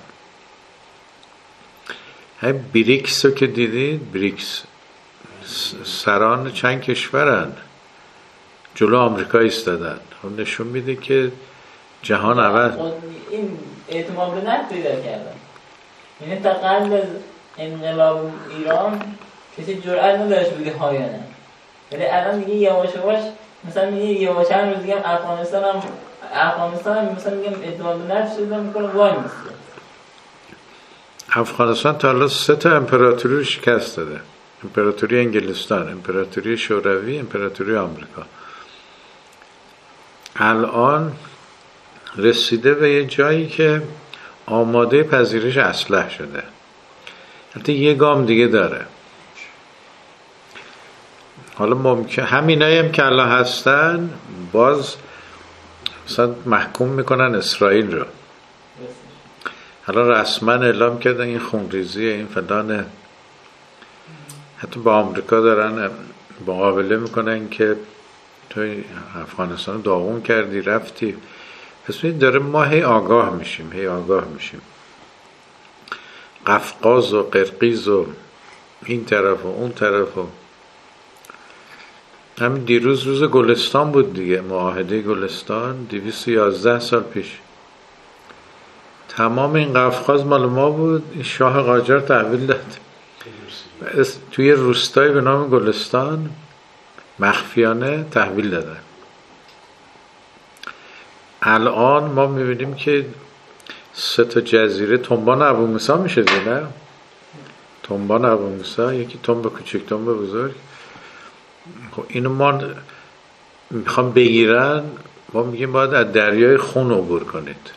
همین بریکس رو که دیدید، بریکس سران چند کشورن جلو آمریکا ایستادن، اون نشون میده که جهان اول این اعتماد به نفس پیدا کردن. یعنی تا قبل از انقلاب ایران کسی جرئت نداشت بگه ها یا نه، ولی الان میگه یواش یواش، مثلا میگه یواش چند روز دیگه افغانستان هم افغانستان هم مثلا میگم اعتماد به نفس پیدا میکنه وای میسته. افغانستان تا الان سه تا امپراتوری رو شکست داده، امپراتوری انگلستان، امپراتوری شوروی، امپراتوری آمریکا. الان رسیده به یه جایی که آماده پذیرش اسلحه شده. حتی یه گام دیگه داره. حالا ممکن همینایی هم که الان هستن باز مثلا محکوم میکنن اسرائیل رو. حالا رسما اعلام کردن این خونریزی این فلانه، حتی با آمریکا دارن مقابله میکنن که توی افغانستان داغون کردی رفتی. پس این داره ما هی آگاه میشیم هی آگاه میشیم قفقاز و قرقیز و این طرف و اون طرف و همین دیروز روز گلستان بود دیگه، معاهده گلستان دویست و یازده سال پیش. تمام این قفقاز مال ما بود، این شاه قاجار تحویل داد توی روستایی به نام گلستان، مخفیانه تحویل دادن. الان ما میبینیم که سه تا جزیره تنبان ابو موسی میشه دیگه، نه؟ تنبان ابو موسی، یکی تنب کوچک تنب بزرگ. خب اینو ما میخوام بگیرن، ما میگیم باید از دریای خون عبور کنید.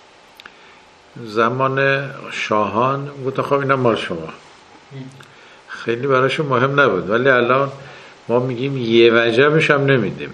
زمان شاهان گفتن خب اینا مال شما، خیلی براشون مهم نبود، ولی الان ما میگیم یه وجبش هم نمیدیم.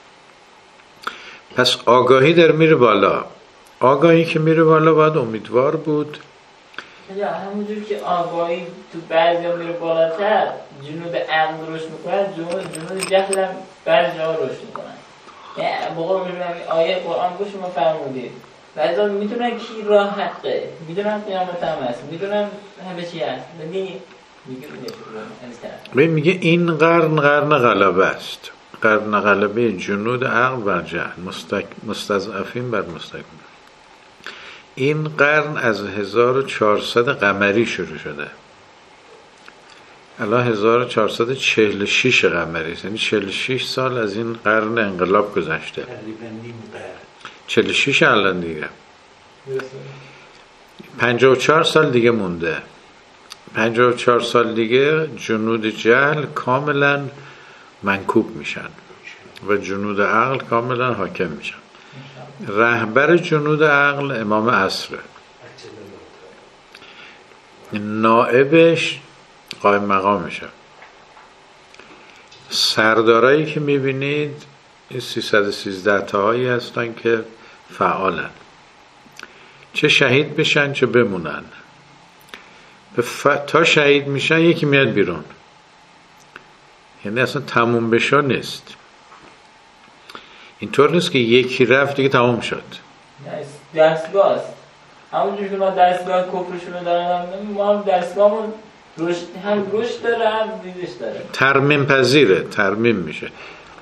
پس آگاهی در میره بالا. آگاهی که میره بالا باید امیدوار بود. یا همونجور که آگاهی تو بعضی ها میره بالاتر، جنوب عقل رشد میکنن، جنوب جهل هم بعضی ها رشد میکنن. یعنی بقول میبینم آیه قرآن گوش ما فرمودید بعضی ها میتونن کی راه حقه، میدونن قیامت هم هست، میدونن همه چی هست، ولی میگه میگه این قرن قرن غلبه است. قرن غلبه جنود عقل بر جهل، مستضعفین بر مستکبرین. این قرن از هزار و چهارصد قمری شروع شده، الان هزار و چهارصد و چهل و شش قمری است، یعنی چهل و شش سال از این قرن انقلاب گذشته. چهل و شش الان دیگه، پنجاه و چهار سال دیگه مونده. پنجاه و چهار سال دیگه جنود جهل کاملا منکوب میشن و جنود عقل کاملا حاکم میشن. رهبر جنود عقل امام عصره، نائبش قائم مقام میشه. سردارایی که میبینید این سیصد و سیزده تاهایی هستن که فعالن، چه شهید بشن چه بمونن. ف... تا شهید میشن یکی میاد بیرون، یعنی اصلا تموم بشه نیست. اینطور نیست که یکی رفت دیگه تموم شد. دستگاه است، همونجور که ما دستگاه کفرشون دارن، ما هم دستگاهمون رشد، هم رشد داره هم دیدش داره، ترمیم پذیره، ترمیم میشه.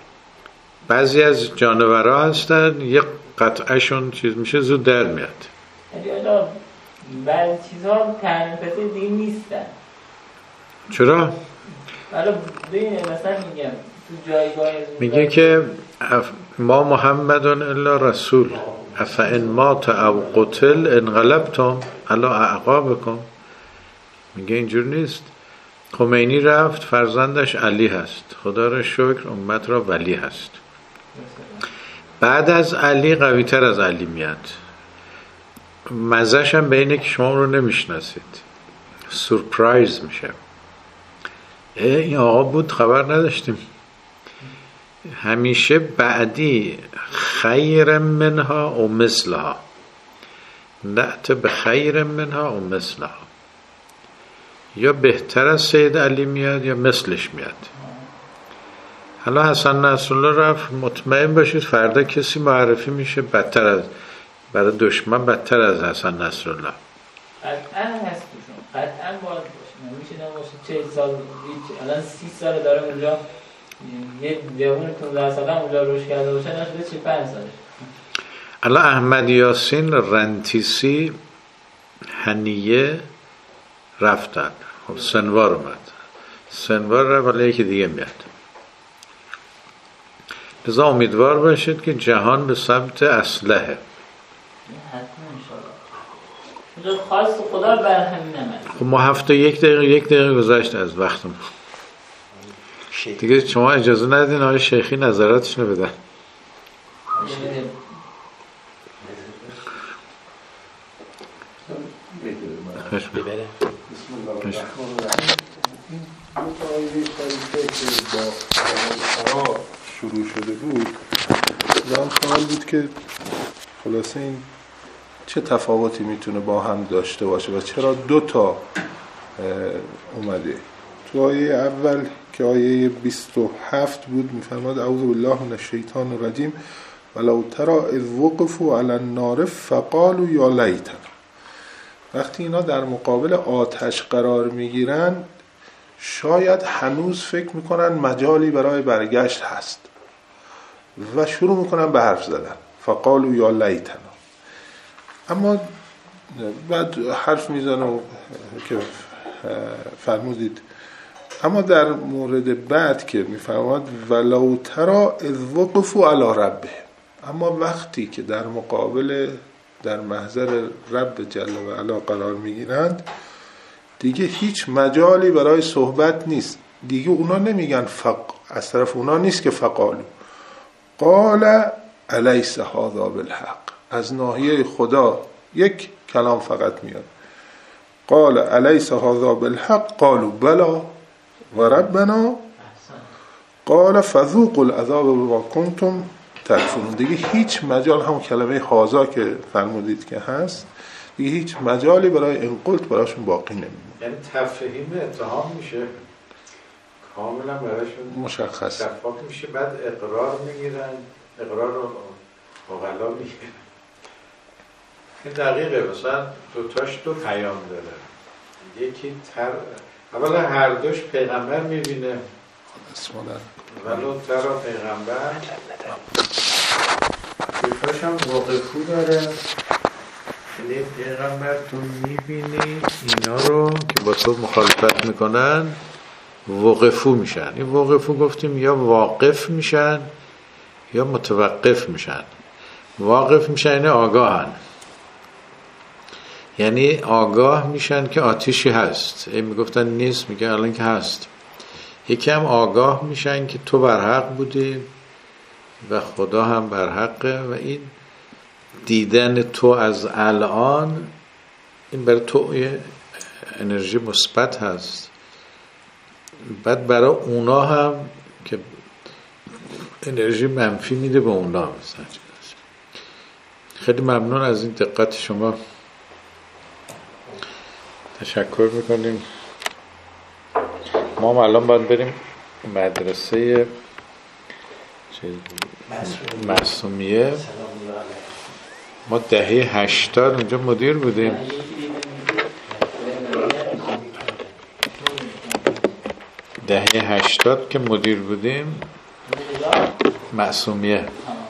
بعضی از جانورها هستن یک قطعهشون چیز میشه زود در میاد. یعنی آجا بعضی چیزها ترمیم پذیر دیگه نیستن. چرا؟ حالا ببینید مثلا میگم تو جایگاه میگه که ما محمدون الا رسول افئن مات او قتل انقلبتم علی اعقابکم. میگه اینجور نیست. خمینی رفت، فرزندش علی هست، خدا را شکر امت را ولی هست. بعد از علی قوی تر از علی میاد. مزهش هم به اینه که شما رو نمیشناسید، سورپرایز میشه. این آقا بود خبر نداشتیم. همیشه بعدی خیر منها و مثلها، نعت به خیر منها و مثلها، یا بهتر از سید علی میاد یا مثلش میاد. حالا حسن نصرالله رفت، مطمئن باشید فردا کسی معرفی میشه بدتر از، برای دشمن بدتر از حسن نصرالله. قطعا هست توشون، قطعا باید باشه. نمیشه نباشه. چهل سال الان سی سال داره اونجا، یه جوان پانزده ساله اونجا روش کرده باشه، نشده چه پنج سالش. الان احمد یاسین، رنتیسی، هنیه رفتن. خب سنوار اومد، سنوار رفت، ولی یکی دیگه میاد. لذا امیدوار باشید که جهان به سمت اسلحه. حتما انشاءالله. خواست خدا بر همین نمید. خب ما هفته یک دقیقه یک دقیقه گذشت از وقتم دیگه. شما اجازه ندین آقای شیخی نظراتشون رو بدن. بسم الله الرحمن الرحیم. این آیه شریفه که با آیه شروع شده بود، زمان سوال بود که خلاصه این چه تفاوتی میتونه با هم داشته باشه و چرا دو تا اومده. تو آیه اول که آیه بیست و هفت بود میفرماد اعوذ بالله من الشیطان الرجیم ولو تری اذ وقفوا علی النار فقالوا یا لیتنا. وقتی اینا در مقابل آتش قرار میگیرن شاید هنوز فکر میکنن مجالی برای برگشت هست و شروع میکنن به حرف زدن، فقالوا یا لیتنا. اما بعد حرف میزنه که فرمودید. اما در مورد بعد که میفرماد ولو تری اذ وقفوا علی ربهم، اما وقتی که در مقابل در محضر رب جل و علا قرار میگیرند دیگه هیچ مجالی برای صحبت نیست. دیگه اونا نمیگن فق، از طرف اونا نیست که فقالو قال الیس هذا بالحق. از ناحیه خدا یک کلام فقط میاد، قال الیس هذا بالحق قالوا بلا و ربنا قال فذوقوا العذاب بما کنتم تکفرون. دیگه هیچ مجال، هم کلمه هازا که فرمودید که هست، دیگه هیچ مجالی برای انقلت براشون باقی نمیمونه. یعنی تفهیم اتهام میشه، کاملا براشون مشخص شفاف میشه. بعد اقرار میگیرن، اقرار رو مغلا میگیرن. این دقیقه. مثلا دوتاش دو پیام داره. یکی تر اولا هر دوش پیغمبر میبینه ولو ترا پیغمبر کیفاش هم واقفو داره، یعنی پیغمبر تو میبینی اینا رو که با تو مخالفت میکنن واقفو میشن. این واقفو گفتیم یا واقف میشن یا متوقف میشن. واقف میشن یعنی آگاهن، یعنی آگاه میشن که آتیشی هست. این میگفتن نیست، میگن الان که هست. یکی هم آگاه میشن که تو بر حق بودی و خدا هم بر حقه و این دیدن تو از الان این برای تو یه انرژی مثبت هست. بعد برای اونا هم که انرژی منفی میده به اونا. مثلا خیلی ممنون از این دقت شما، تشکر میکنیم. ما الان باید بریم مدرسه معصومیه. ما دهه هشتاد اونجا مدیر بودیم. دهه هشتاد که مدیر بودیم معصومیه.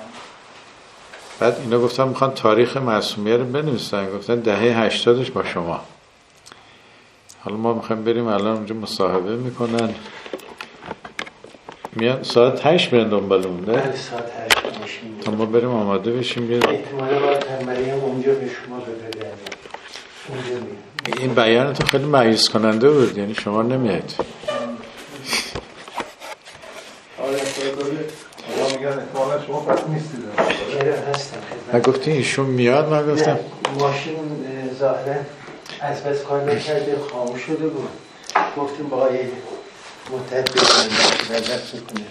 بعد اینا گفتن میخوان تاریخ معصومیه رو بنویسن، گفتن دهه هشتادش با شما. حالا ما میخوایم بریم الان اونجا مصاحبه میکنن، میان ساعت هشت برن دنبالمون. نه ساعت هشت میشیم تا ما بریم آماده بشیم. بیاد احتمالا باید مریم اونجا به شما بده. اونجا میاد. این بیان تو خیلی مایوس کننده بود، یعنی شما نمیاد. آره خدا میگن احتمالا شما پس نیستید. چرا هستم. من گفتیم ایشون میاد، من گفتم ماشین ظاهرا از بس کار نکرده، خاموش شده بود. گفتیم با یه مدت بکنیم نظر میکنیم.